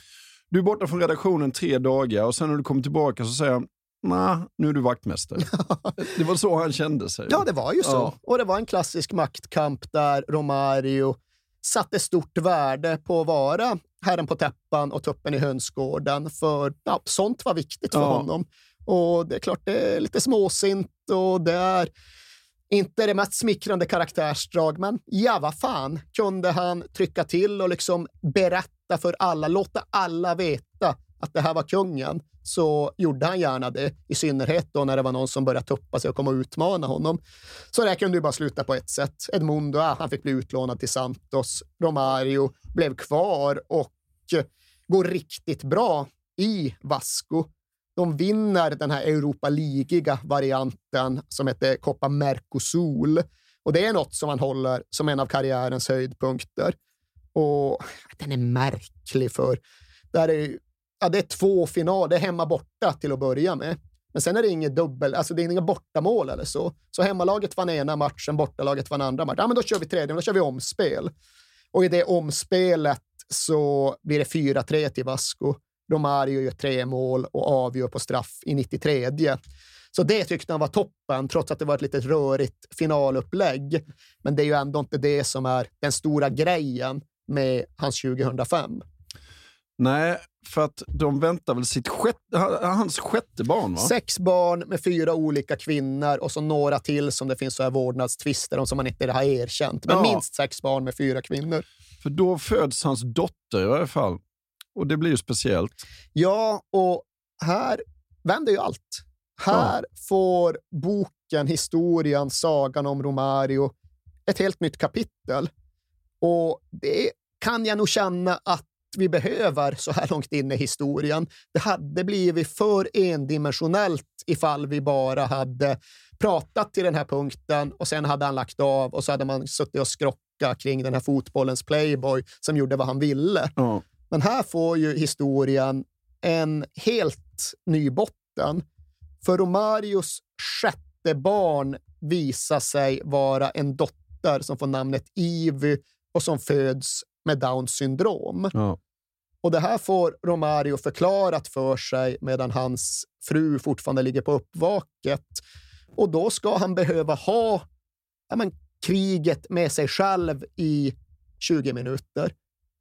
Du är borta från redaktionen tre dagar och sen när du kommer tillbaka så säger han, nej, nu är du vaktmästare. Det var så han kände sig. Ja, det var ju så. Ja. Och det var en klassisk maktkamp där Romario satte stort värde på att vara herren på täppan och tuppen i hönsgården. För ja, sånt var viktigt för ja. honom. Och det är klart, det är lite småsint och det är Inte det mest smickrande karaktärsdrag, men ja, vad fan. Kunde han trycka till och liksom berätta för alla, låta alla veta att det här var kungen, så gjorde han gärna det. I synnerhet då när det var någon som började tuppa sig och komma och utmana honom. Så det kunde ju bara sluta på ett sätt. Edmundo, ja, han fick bli utlånad till Santos. Romario blev kvar och går riktigt bra i Vasco. De vinner den här Europa-ligiga varianten som heter Copa Mercosul. Och det är något som man håller som en av karriärens höjdpunkter. Och den är märklig för där är, ja, det är två finaler, det är hemma borta till att börja med. Men sen är det inget dubbel, alltså det är inga bortamål eller så. Så hemmalaget vann ena matchen, bortalaget vann andra matchen. Ja, men då kör vi tredje, då kör vi omspel. Och i det omspelet så blir det fyra tre till Vasco. Romario gör tre mål och avgör på straff i nittiotredje. Så det tyckte han var toppen, trots att det var ett lite rörigt finalupplägg. Men det är ju ändå inte det som är den stora grejen med hans tjugohundrafem. Nej, för att de väntar väl sitt sjätte, hans sjätte barn, va? Sex barn med fyra olika kvinnor och så några till som det finns så här vårdnadstvister om som man inte har erkänt. Men ja, minst sex barn med fyra kvinnor. För då föds hans dotter i alla fall. Och det blir ju speciellt. Ja, och här vänder ju allt. Här ja. får boken, historien, sagan om Romario ett helt nytt kapitel. Och det kan jag nog känna att vi behöver så här långt in i historien. Det hade blivit för endimensionellt ifall vi bara hade pratat till den här punkten och sen hade han lagt av och så hade man suttit och skrockat kring den här fotbollens playboy som gjorde vad han ville. Ja. Men här får ju historien en helt ny botten. För Romarios sjätte barn visar sig vara en dotter som får namnet Ivy och som föds med Downs syndrom. Ja. Och det här får Romario förklarat för sig medan hans fru fortfarande ligger på uppvaket. Och då ska han behöva ha ja, men, kriget med sig själv i tjugo minuter.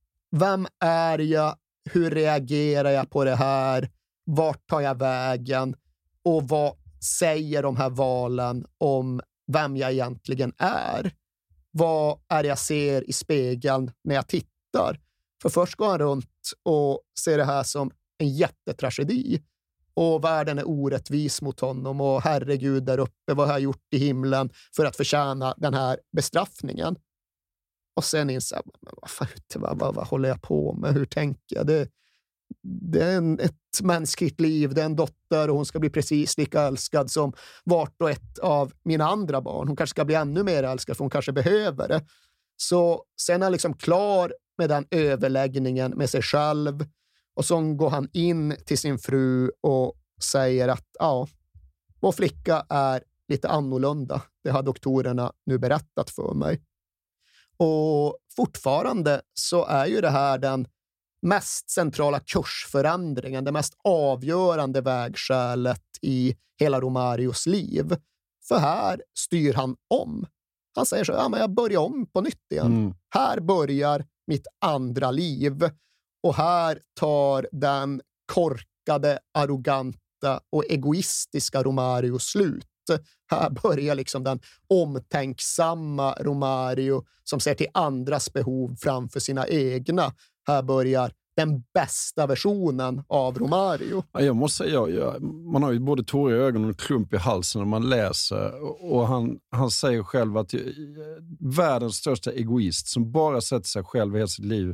Vem är jag? Hur reagerar jag på det här? Vart tar jag vägen? Och vad säger de här valen om vem jag egentligen är? Vad är jag ser i spegeln när jag tittar? För först går han runt och ser det här som en jättetragedi. Och världen är orättvis mot honom. Och herregud där uppe, vad har jag gjort i himlen för att förtjäna den här bestraffningen? Och sen inser jag, men vad, fan, vad, vad, vad håller jag på med? Hur tänker jag? Det, det är en, ett mänskligt liv, det är en dotter och hon ska bli precis lika älskad som vart och ett av mina andra barn. Hon kanske ska bli ännu mer älskad för hon kanske behöver det. Så sen är han liksom klar med den överläggningen med sig själv och så går han in till sin fru och säger att ja, vår flicka är lite annorlunda. Det har doktorerna nu berättat för mig. Och fortfarande så är ju det här den mest centrala kursförändringen, det mest avgörande vägskälet i hela Romarios liv. För här styr han om. Han säger så, ja men jag börjar om på nytt igen. Mm. Här börjar mitt andra liv. Och här tar den korkade, arroganta och egoistiska Romario slut. Här börjar liksom den omtänksamma Romario som ser till andras behov framför sina egna. Här börjar den bästa versionen av Romario. Ja, jag måste säga, jag, jag, man har ju både tår i ögonen och klump i halsen när man läser. Och, och han, han säger själv att världens största egoist som bara sätter sig själv i hela sitt liv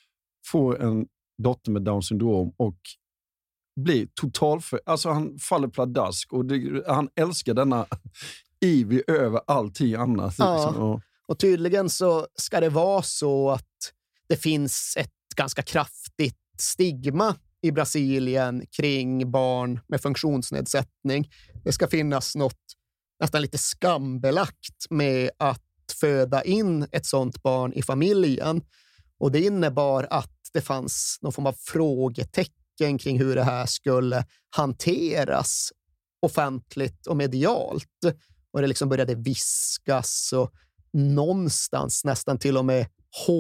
får en dotter med Downs syndrom och blir total för, alltså han faller pladask och det, han älskar denna Ivy över allting annat. Ja, liksom. och, och tydligen så ska det vara så att det finns ett ganska kraftigt stigma i Brasilien kring barn med funktionsnedsättning. Det ska finnas något nästan lite skambelagt med att föda in ett sånt barn i familjen. Och det innebar att det fanns någon form av frågetecken kring hur det här skulle hanteras offentligt och medialt. Och det liksom började viskas och någonstans nästan till och med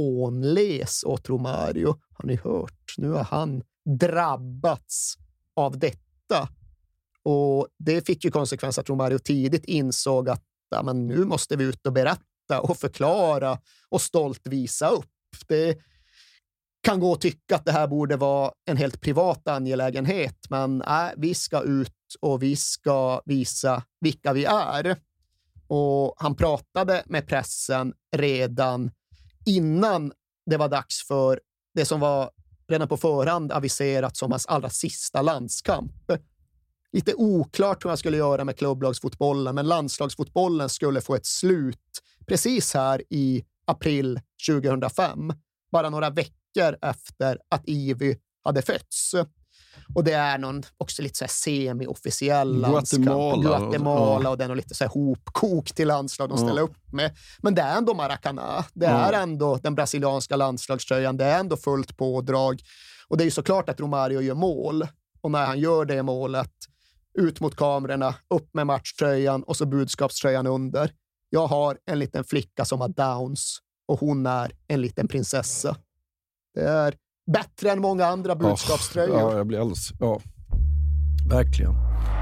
hånles åt Romario. Har ni hört? Nu har han drabbats av detta. Och det fick ju konsekvens att Romario tidigt insåg att berätta, men nu måste vi ut och berätta och förklara och stolt visa upp. Det kan gå att tycka att det här borde vara en helt privat angelägenhet, men nej, vi ska ut och vi ska visa vilka vi är. Och han pratade med pressen redan innan det var dags för det som var redan på förhand aviserat som hans allra sista landskamp. Lite oklart hur han skulle göra med klubblagsfotbollen, men landslagsfotbollen skulle få ett slut precis här i april tjugohundrafem. Bara några veckor efter att Ivy hade fötts. Och det är någon också lite så här semi-officiell landskamp. Guatemala. Guatemala och den och lite så här hopkok till landslag de ställer ja. upp med. Men det är ändå Maracanã. Det är ja. ändå den brasilianska landslagströjan. Det är ändå fullt pådrag. Och det är ju såklart att Romario gör mål. Och när han gör det målet, ut mot kamerorna, upp med matchtröjan och så budskapströjan under. Jag har en liten flicka som har Downs och hon är en liten prinsessa. Det är bättre än många andra budskapströjor. Ja, jag blir alldeles... Ja, verkligen.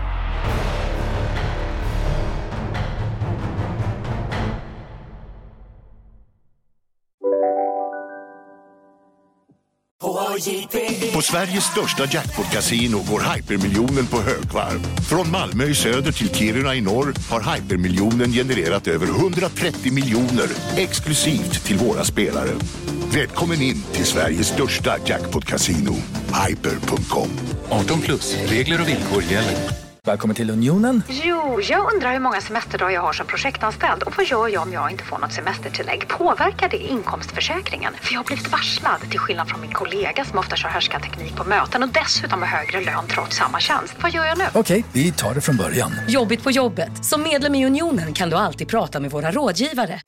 På Sveriges största jackpot-casino går hypermiljonen på högvarv. Från Malmö i söder till Kiruna i norr har hypermiljonen genererat över hundratrettio miljoner exklusivt till våra spelare. Välkommen in till Sveriges största jackpot-casino, hyper punkt com. arton plus, regler och villkor gäller. Välkommen till Unionen. Jo, jag undrar hur många semesterdagar jag har som projektanställd och vad gör jag om jag inte får något semestertillägg? Påverkar det inkomstförsäkringen? För jag har blivit varslad, till skillnad från min kollega som ofta kör härskarteknik på möten och dessutom har högre lön trots samma tjänst. Vad gör jag nu? Okej, vi tar det från början. Jobbigt på jobbet. Som medlem i Unionen kan du alltid prata med våra rådgivare.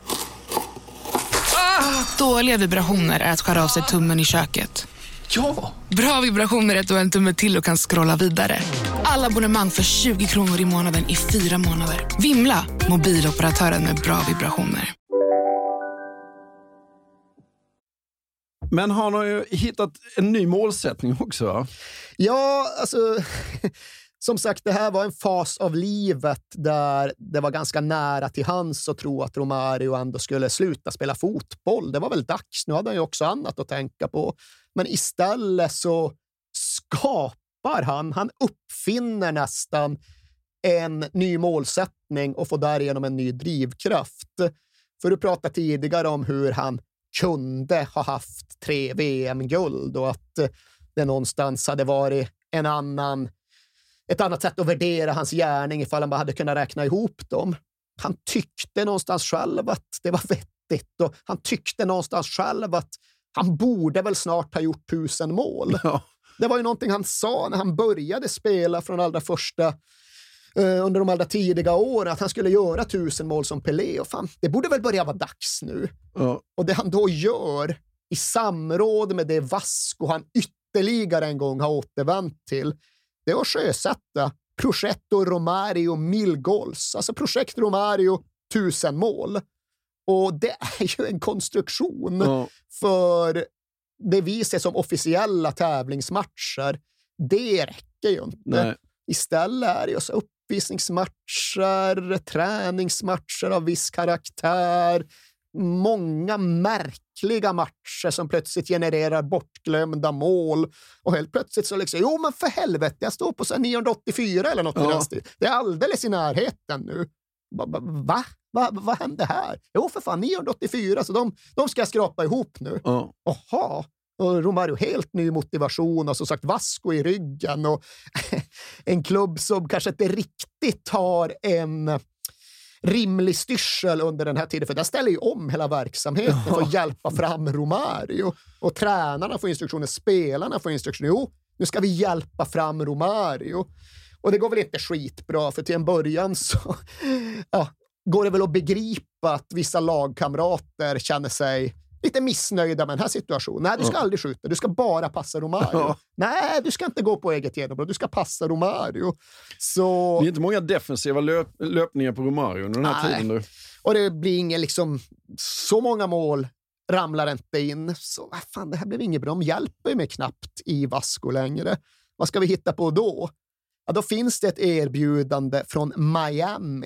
Ah, dåliga vibrationer är att skära av sig tummen i köket. Ja! Bra vibrationer är att du har en tumme till och kan scrolla vidare. Alla abonnemang för tjugo kronor i månaden i fyra månader. Vimla, mobiloperatören med bra vibrationer. Men han har ju hittat en ny målsättning också, va? Ja, alltså... Som sagt, det här var en fas av livet där det var ganska nära till hands att tro att Romario ändå skulle sluta spela fotboll. Det var väl dags. Nu hade han ju också annat att tänka på. Men istället så skapar han, han uppfinner nästan en ny målsättning och får därigenom en ny drivkraft. För du pratade tidigare om hur han kunde ha haft tre V M-guld och att det någonstans hade varit en annan ett annat sätt att värdera hans gärning ifall han bara hade kunnat räkna ihop dem. Han tyckte någonstans själv att det var vettigt och han tyckte någonstans själv att han borde väl snart ha gjort tusen mål. Ja. Det var ju någonting han sa när han började spela från allra första eh, under de allra tidiga åren att han skulle göra tusen mål som Pelé och fan, det borde väl börja vara dags nu. Ja. Och det han då gör i samråd med det Vasco han ytterligare en gång har återvänt till, det är att sjösätta Progetto Romario mil goals. Alltså projekt Romario tusen mål. Och det är ju en konstruktion ja. för det vi ser som officiella tävlingsmatcher. Det räcker ju inte. Nej. Istället är det ju så uppvisningsmatcher, träningsmatcher av viss karaktär, många märkliga matcher som plötsligt genererar bortglömda mål och helt plötsligt så liksom, jo men för helvete, jag står på så niohundraåttiofyra eller något. Ja. Det är alldeles i närheten nu. Va? Va? Va? Vad hände här? Jo för fan, niohundraåttiofyra, så de, de ska skrapa ihop nu. Ja. Aha. Och Romario helt ny motivation och så sagt Vasco i ryggen och en klubb som kanske inte riktigt har en rimlig styrsel under den här tiden, för där ställer ju om hela verksamheten ja. för att hjälpa fram Romario. Och tränarna får instruktioner, spelarna får instruktioner. Jo, nu ska vi hjälpa fram Romario. Och det går väl inte skitbra, för till en början så ja, går det väl att begripa att vissa lagkamrater känner sig lite missnöjda med den här situationen. Nej, du ska ja. aldrig skjuta. Du ska bara passa Romario. Ja. Nej, du ska inte gå på eget genombrott. Du ska passa Romario. Så... Det är inte många defensiva löp- löpningar på Romario under den här Nej. tiden. Nu. Och det blir inget liksom... Så många mål ramlar inte in. Så vad fan, det här blev inget bra. De hjälper mig knappt i Vasco längre. Vad ska vi hitta på då? Ja, då finns det ett erbjudande från Miami.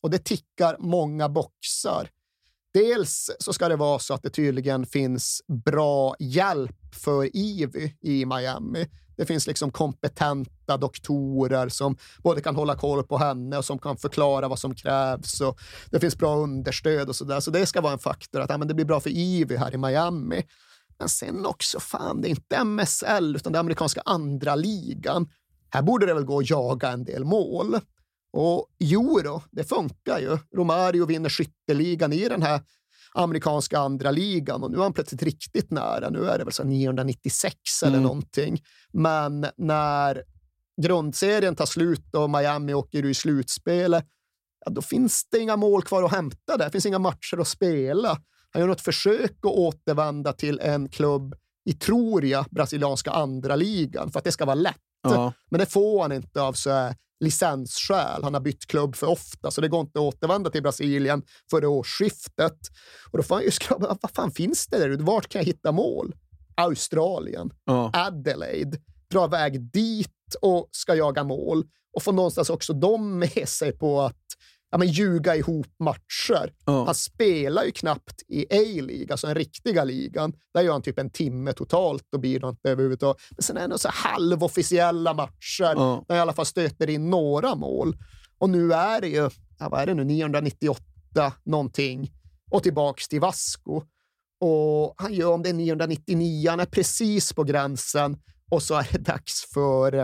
Och det tickar många boxar. Dels så ska det vara så att det tydligen finns bra hjälp för Ivy i Miami. Det finns liksom kompetenta doktorer som både kan hålla koll på henne och som kan förklara vad som krävs. Och det finns bra understöd och sådär. Så det ska vara en faktor att ja, men det blir bra för Ivy här i Miami. Men sen också, fan, det är inte M S L utan det amerikanska andra ligan. Här borde det väl gå att jaga en del mål. Och jo då, det funkar ju. Romario vinner skytteligan i den här amerikanska andra ligan och nu är han plötsligt riktigt nära. Nu är det väl så niohundranittiosex mm. eller någonting. Men när grundserien tar slut och Miami åker i slutspelet, ja, då finns det inga mål kvar att hämta där. Det finns inga matcher att spela. Han gör något försök att återvända till en klubb i, tror jag, brasilianska andra ligan för att det ska vara lätt. Ja. Men det får han inte av så här licensskäl. Han har bytt klubb för ofta så det går inte att återvända till Brasilien för årsskiftet. Och då får han ju skriva, vad fan finns det där? Vart kan jag hitta mål? Australien, ja. Adelaide. Dra iväg dit och ska jaga mål. Och få någonstans också de med sig på att ja, men ljuga ihop matcher. Ja. Han spelar ju knappt i A-liga, alltså den riktiga ligan. Där gör han typ en timme totalt och blir inte överhuvudtaget. Men sen är det några så halvofficiella matcher ja. Där i alla fall stöter in några mål. Och nu är det ju, ja, vad är det nu, niohundranittioåtta någonting. Och tillbaks till Vasco. Och han gör om det är niohundranittionio, han är precis på gränsen. Och så är det dags för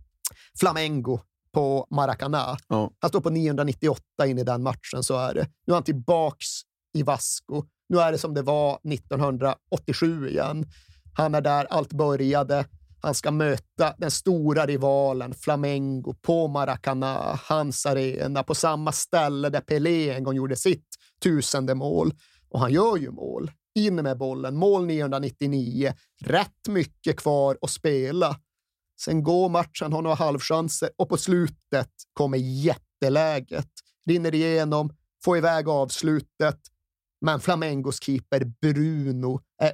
Flamengo på Maracanã. Ja. Han står på niohundranittioåtta in i den matchen, så är det. Nu är han tillbaks i Vasco. Nu är det som det var nittonhundraåttiosju igen. Han är där allt började. Han ska möta den stora rivalen Flamengo på Maracanã, hans arena, på samma ställe där Pelé en gång gjorde sitt tusende mål. Och han gör ju mål. In med bollen. Mål niohundranittionio. Rätt mycket kvar att spela. Sen går matchen, har några halvchanser och på slutet kommer jätteläget. Rinner igenom, får iväg avslutet. Men Flamengos keeper Bruno är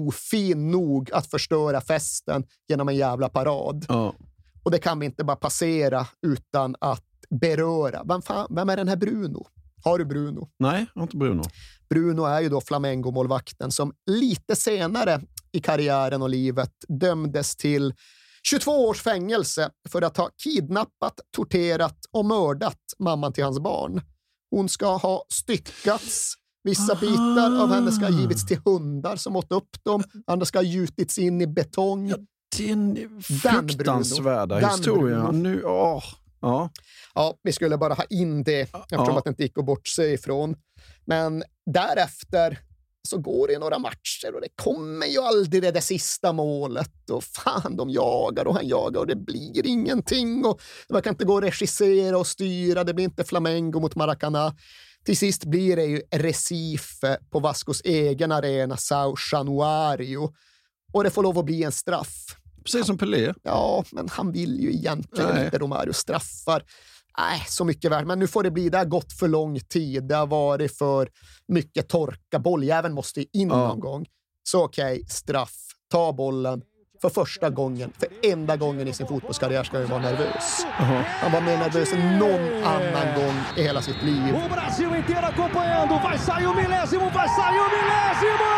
ofin nog att förstöra festen genom en jävla parad. Oh. Och det kan vi inte bara passera utan att beröra. Vem, fan, vem är den här Bruno? Har du Bruno? Nej, jag har inte Bruno. Bruno är ju då Flamengo-målvakten som lite senare i karriären och livet dömdes till tjugotvå års fängelse för att ha kidnappat, torterat och mördat mamman till hans barn. Hon ska ha styckats. Vissa Aha. bitar av henne ska ha givits till hundar som åt upp dem. Andra ska ha gjutits in i betong. Ja, det är en fruktansvärda historia. Nu, åh. Ja. ja, vi skulle bara ha in det eftersom ja. att det inte gick att bortse ifrån. Men därefter så går det några matcher och det kommer ju aldrig det, det sista målet och fan de jagar och han jagar och det blir ingenting och man kan inte gå och regissera och styra, det blir inte Flamengo mot Maracanã. Till sist blir det ju Recife på Vascos egen arena São Januário och det får lov att bli en straff. Precis som Pelé. Ja, men han vill ju egentligen Nej. inte Romario straffar. Nej, så mycket värt. Men nu får det bli, det har gått för lång tid. Det har varit för mycket torka. Bolljäveln måste in ja. någon gång. Så okej, okay, straff. Ta bollen. För första gången, för enda gången i sin fotbollskarriär ska han vara nervös. Uh-huh. Han var mer nervös än någon annan gång i hela sitt liv. O Brasil inteiro acompanhando. Vai sair o milésimo, vai sair o milésimo!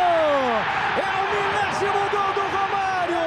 É o milésimo gol do Romário!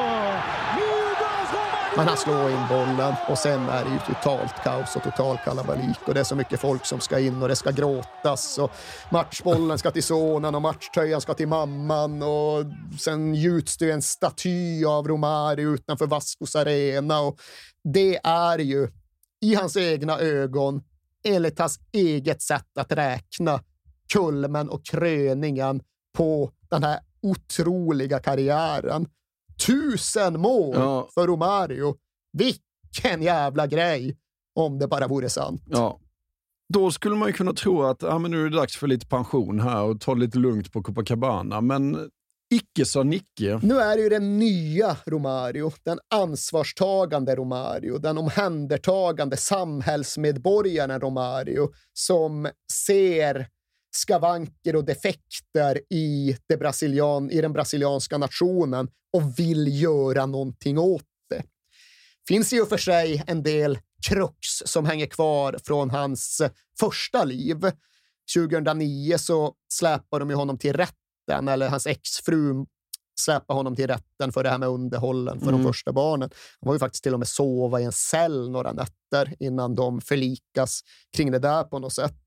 Men han slår in bollen och sen är det ju totalt kaos och total kalabalik och det är så mycket folk som ska in och det ska gråtas och matchbollen ska till sonen och matchtröjan ska till mamman och sen gjuts det en staty av Romario utanför Vascos arena och det är ju i hans egna ögon enligt hans eget sätt att räkna kulmen och kröningen på den här otroliga karriären. Tusen mål ja. för Romario. Vilken jävla grej om det bara vore sant. Ja. Då skulle man ju kunna tro att ja, men nu är det dags för lite pension här och ta lite lugnt på Copacabana. Men icke sa Nicke. Nu är det ju den nya Romario, den ansvarstagande Romario, den omhändertagande samhällsmedborgaren Romario som ser skavanker och defekter i, det brasilian, i den brasilianska nationen och vill göra någonting åt det. Finns ju för sig en del krux som hänger kvar från hans första liv. tjugohundranio så släpar de ju honom till rätten, eller hans exfru släpar honom till rätten för det här med underhållen för mm. de första barnen. Han var ju faktiskt till och med sova i en cell några nätter innan de förlikas kring det där på något sätt.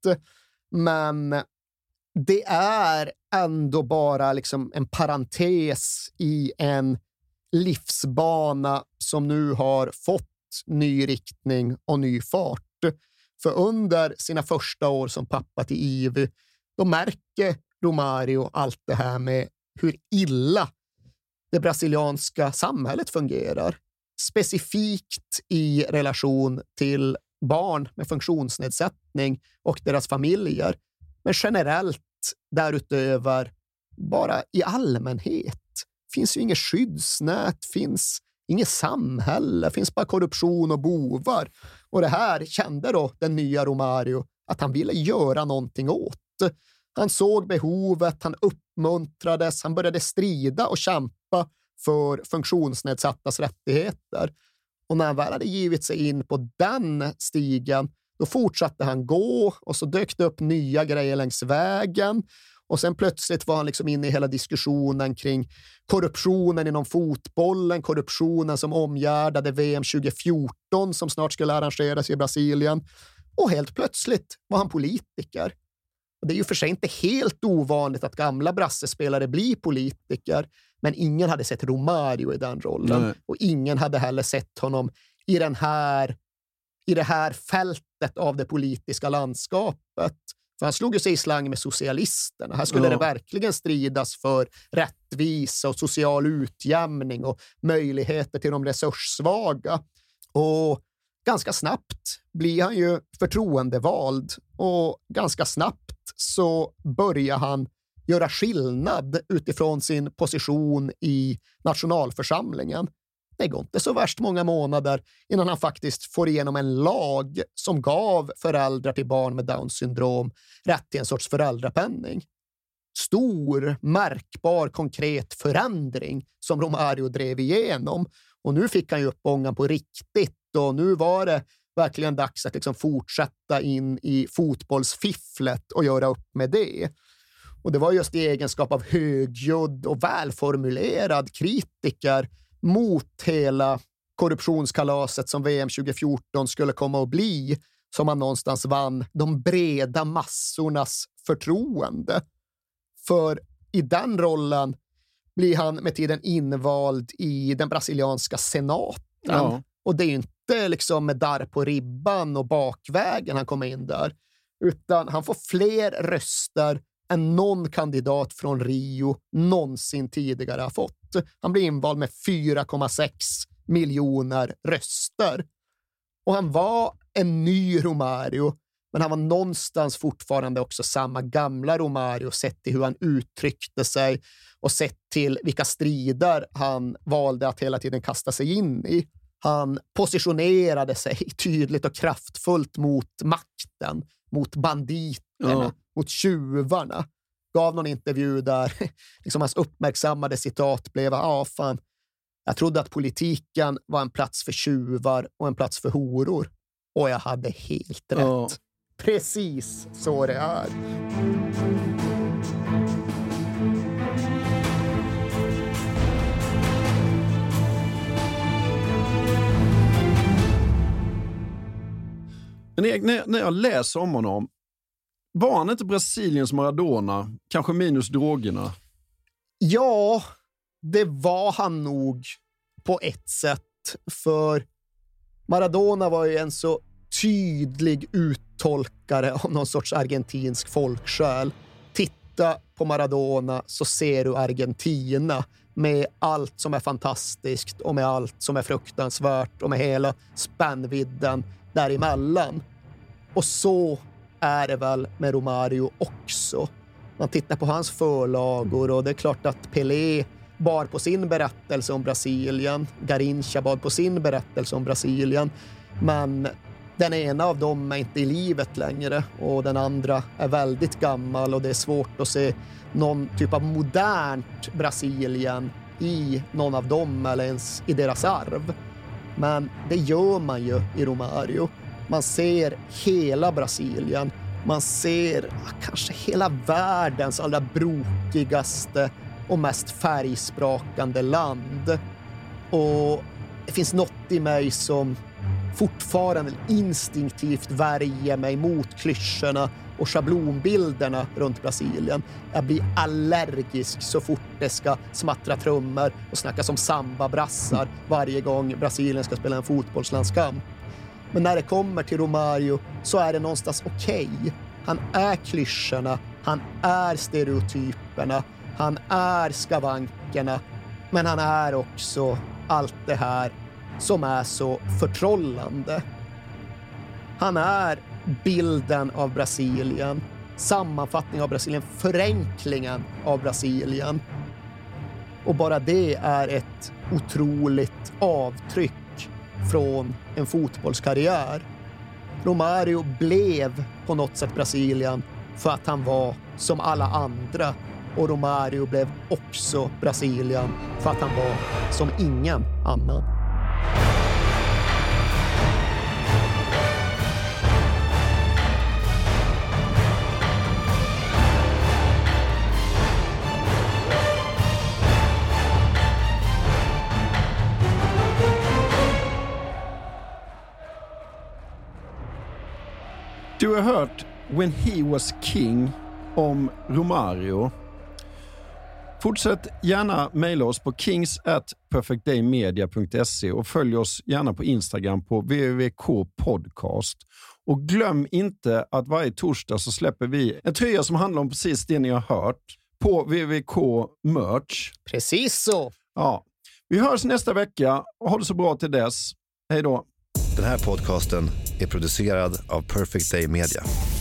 Men det är ändå bara liksom en parentes i en livsbana som nu har fått ny riktning och ny fart. För under sina första år som pappa till Ivy, då märker Romario allt det här med hur illa det brasilianska samhället fungerar. Specifikt i relation till barn med funktionsnedsättning och deras familjer. Men generellt därutöver, bara i allmänhet. Finns ju inget skyddsnät, finns inget samhälle, finns bara korruption och bovar. Och det här kände då den nya Romario att han ville göra någonting åt. Han såg behovet, han uppmuntrades, han började strida och kämpa för funktionsnedsattas rättigheter. Och när han väl hade givit sig in på den stigen, då fortsatte han gå och så dök det upp nya grejer längs vägen. Och sen plötsligt var han liksom inne i hela diskussionen kring korruptionen inom fotbollen, korruptionen som omgärdade V M tjugo fjorton som snart skulle arrangeras i Brasilien. Och helt plötsligt var han politiker. Och det är ju för sig inte helt ovanligt att gamla brassespelare blir politiker, men ingen hade sett Romario i den rollen. Nej. Och ingen hade heller sett honom i, den här, i det här fältet av det politiska landskapet. För han slog ju sig i slang med socialisterna. Här skulle ja. det verkligen stridas för rättvisa och social utjämning och möjligheter till de resurssvaga. Och ganska snabbt blir han ju förtroendevald och ganska snabbt så börjar han göra skillnad utifrån sin position i nationalförsamlingen. Det går inte så värst många månader innan han faktiskt får igenom en lag som gav föräldrar till barn med Downs syndrom rätt till en sorts föräldrapenning. Stor, märkbar, konkret förändring som Romario drev igenom. Och nu fick han ju upp ångan på riktigt och nu var det verkligen dags att liksom fortsätta in i fotbollsfifflet och göra upp med det. Och det var just i egenskap av högljudd och välformulerad kritiker mot hela korruptionskalaset som V M tjugo fjorton skulle komma att bli som han någonstans vann de breda massornas förtroende. För i den rollen blir han med tiden invald i den brasilianska senaten. Ja. Och det är ju inte liksom med darr på ribban och bakvägen han kommer in där, utan han får fler röster än någon kandidat från Rio någonsin tidigare har fått. Han blir invald med fyra komma sex miljoner röster. Och han var en ny Romario, men han var någonstans fortfarande också samma gamla Romario sett till hur han uttryckte sig och sett till vilka strider han valde att hela tiden kasta sig in i. Han positionerade sig tydligt och kraftfullt mot makten, mot banditerna, ja. mot tjuvarna. Gav någon intervju där liksom hans uppmärksammade citat blev ja fan, jag trodde att politiken var en plats för tjuvar och en plats för horor. Och jag hade helt rätt. Ja. Precis så det är. Men när, när jag läser om honom, var han inte Brasiliens Maradona? Kanske minus drogerna? Ja, det var han nog på ett sätt. För Maradona var ju en så tydlig uttolkare av någon sorts argentinsk folksjäl. Titta på Maradona så ser du Argentina med allt som är fantastiskt och med allt som är fruktansvärt och med hela spännvidden däremellan. Och så är det väl med Romario också. Man tittar på hans förlagor och det är klart att Pelé bar på sin berättelse om Brasilien. Garrincha bar på sin berättelse om Brasilien. Men den ena av dem är inte i livet längre och den andra är väldigt gammal och det är svårt att se någon typ av modernt Brasilien i någon av dem eller ens i deras arv. Men det gör man ju i Romario. Man ser hela Brasilien. Man ser kanske hela världens allra brokigaste och mest färgsprakande land. Och det finns något i mig som fortfarande instinktivt värjer mig mot klyschorna och schablonbilderna runt Brasilien. Jag blir allergisk så fort det ska smattra trummor och snackas om samba-brassar varje gång Brasilien ska spela en fotbollslandskamp. Men när det kommer till Romario så är det någonstans okej. Okay. Han är klyschorna, han är stereotyperna, han är skavankerna, men han är också allt det här som är så förtrollande. Han är bilden av Brasilien, sammanfattning av Brasilien, förenklingen av Brasilien. Och bara det är ett otroligt avtryck från en fotbollskarriär. Romario blev på något sätt Brasilien för att han var som alla andra. Och Romario blev också Brasilien för att han var som ingen annan. Du har hört When He Was King om Romario. Fortsätt gärna mejla oss på kings at perfect day media punkt se och följ oss gärna på Instagram på w w w punkt k podcast. Och glöm inte att varje torsdag så släpper vi en tröja som handlar om precis det ni har hört på w w w punkt k merch. Precis så. Ja. Vi hörs nästa vecka och ha det så bra till dess. Hej då. Den här podcasten är producerad av Perfect Day Media.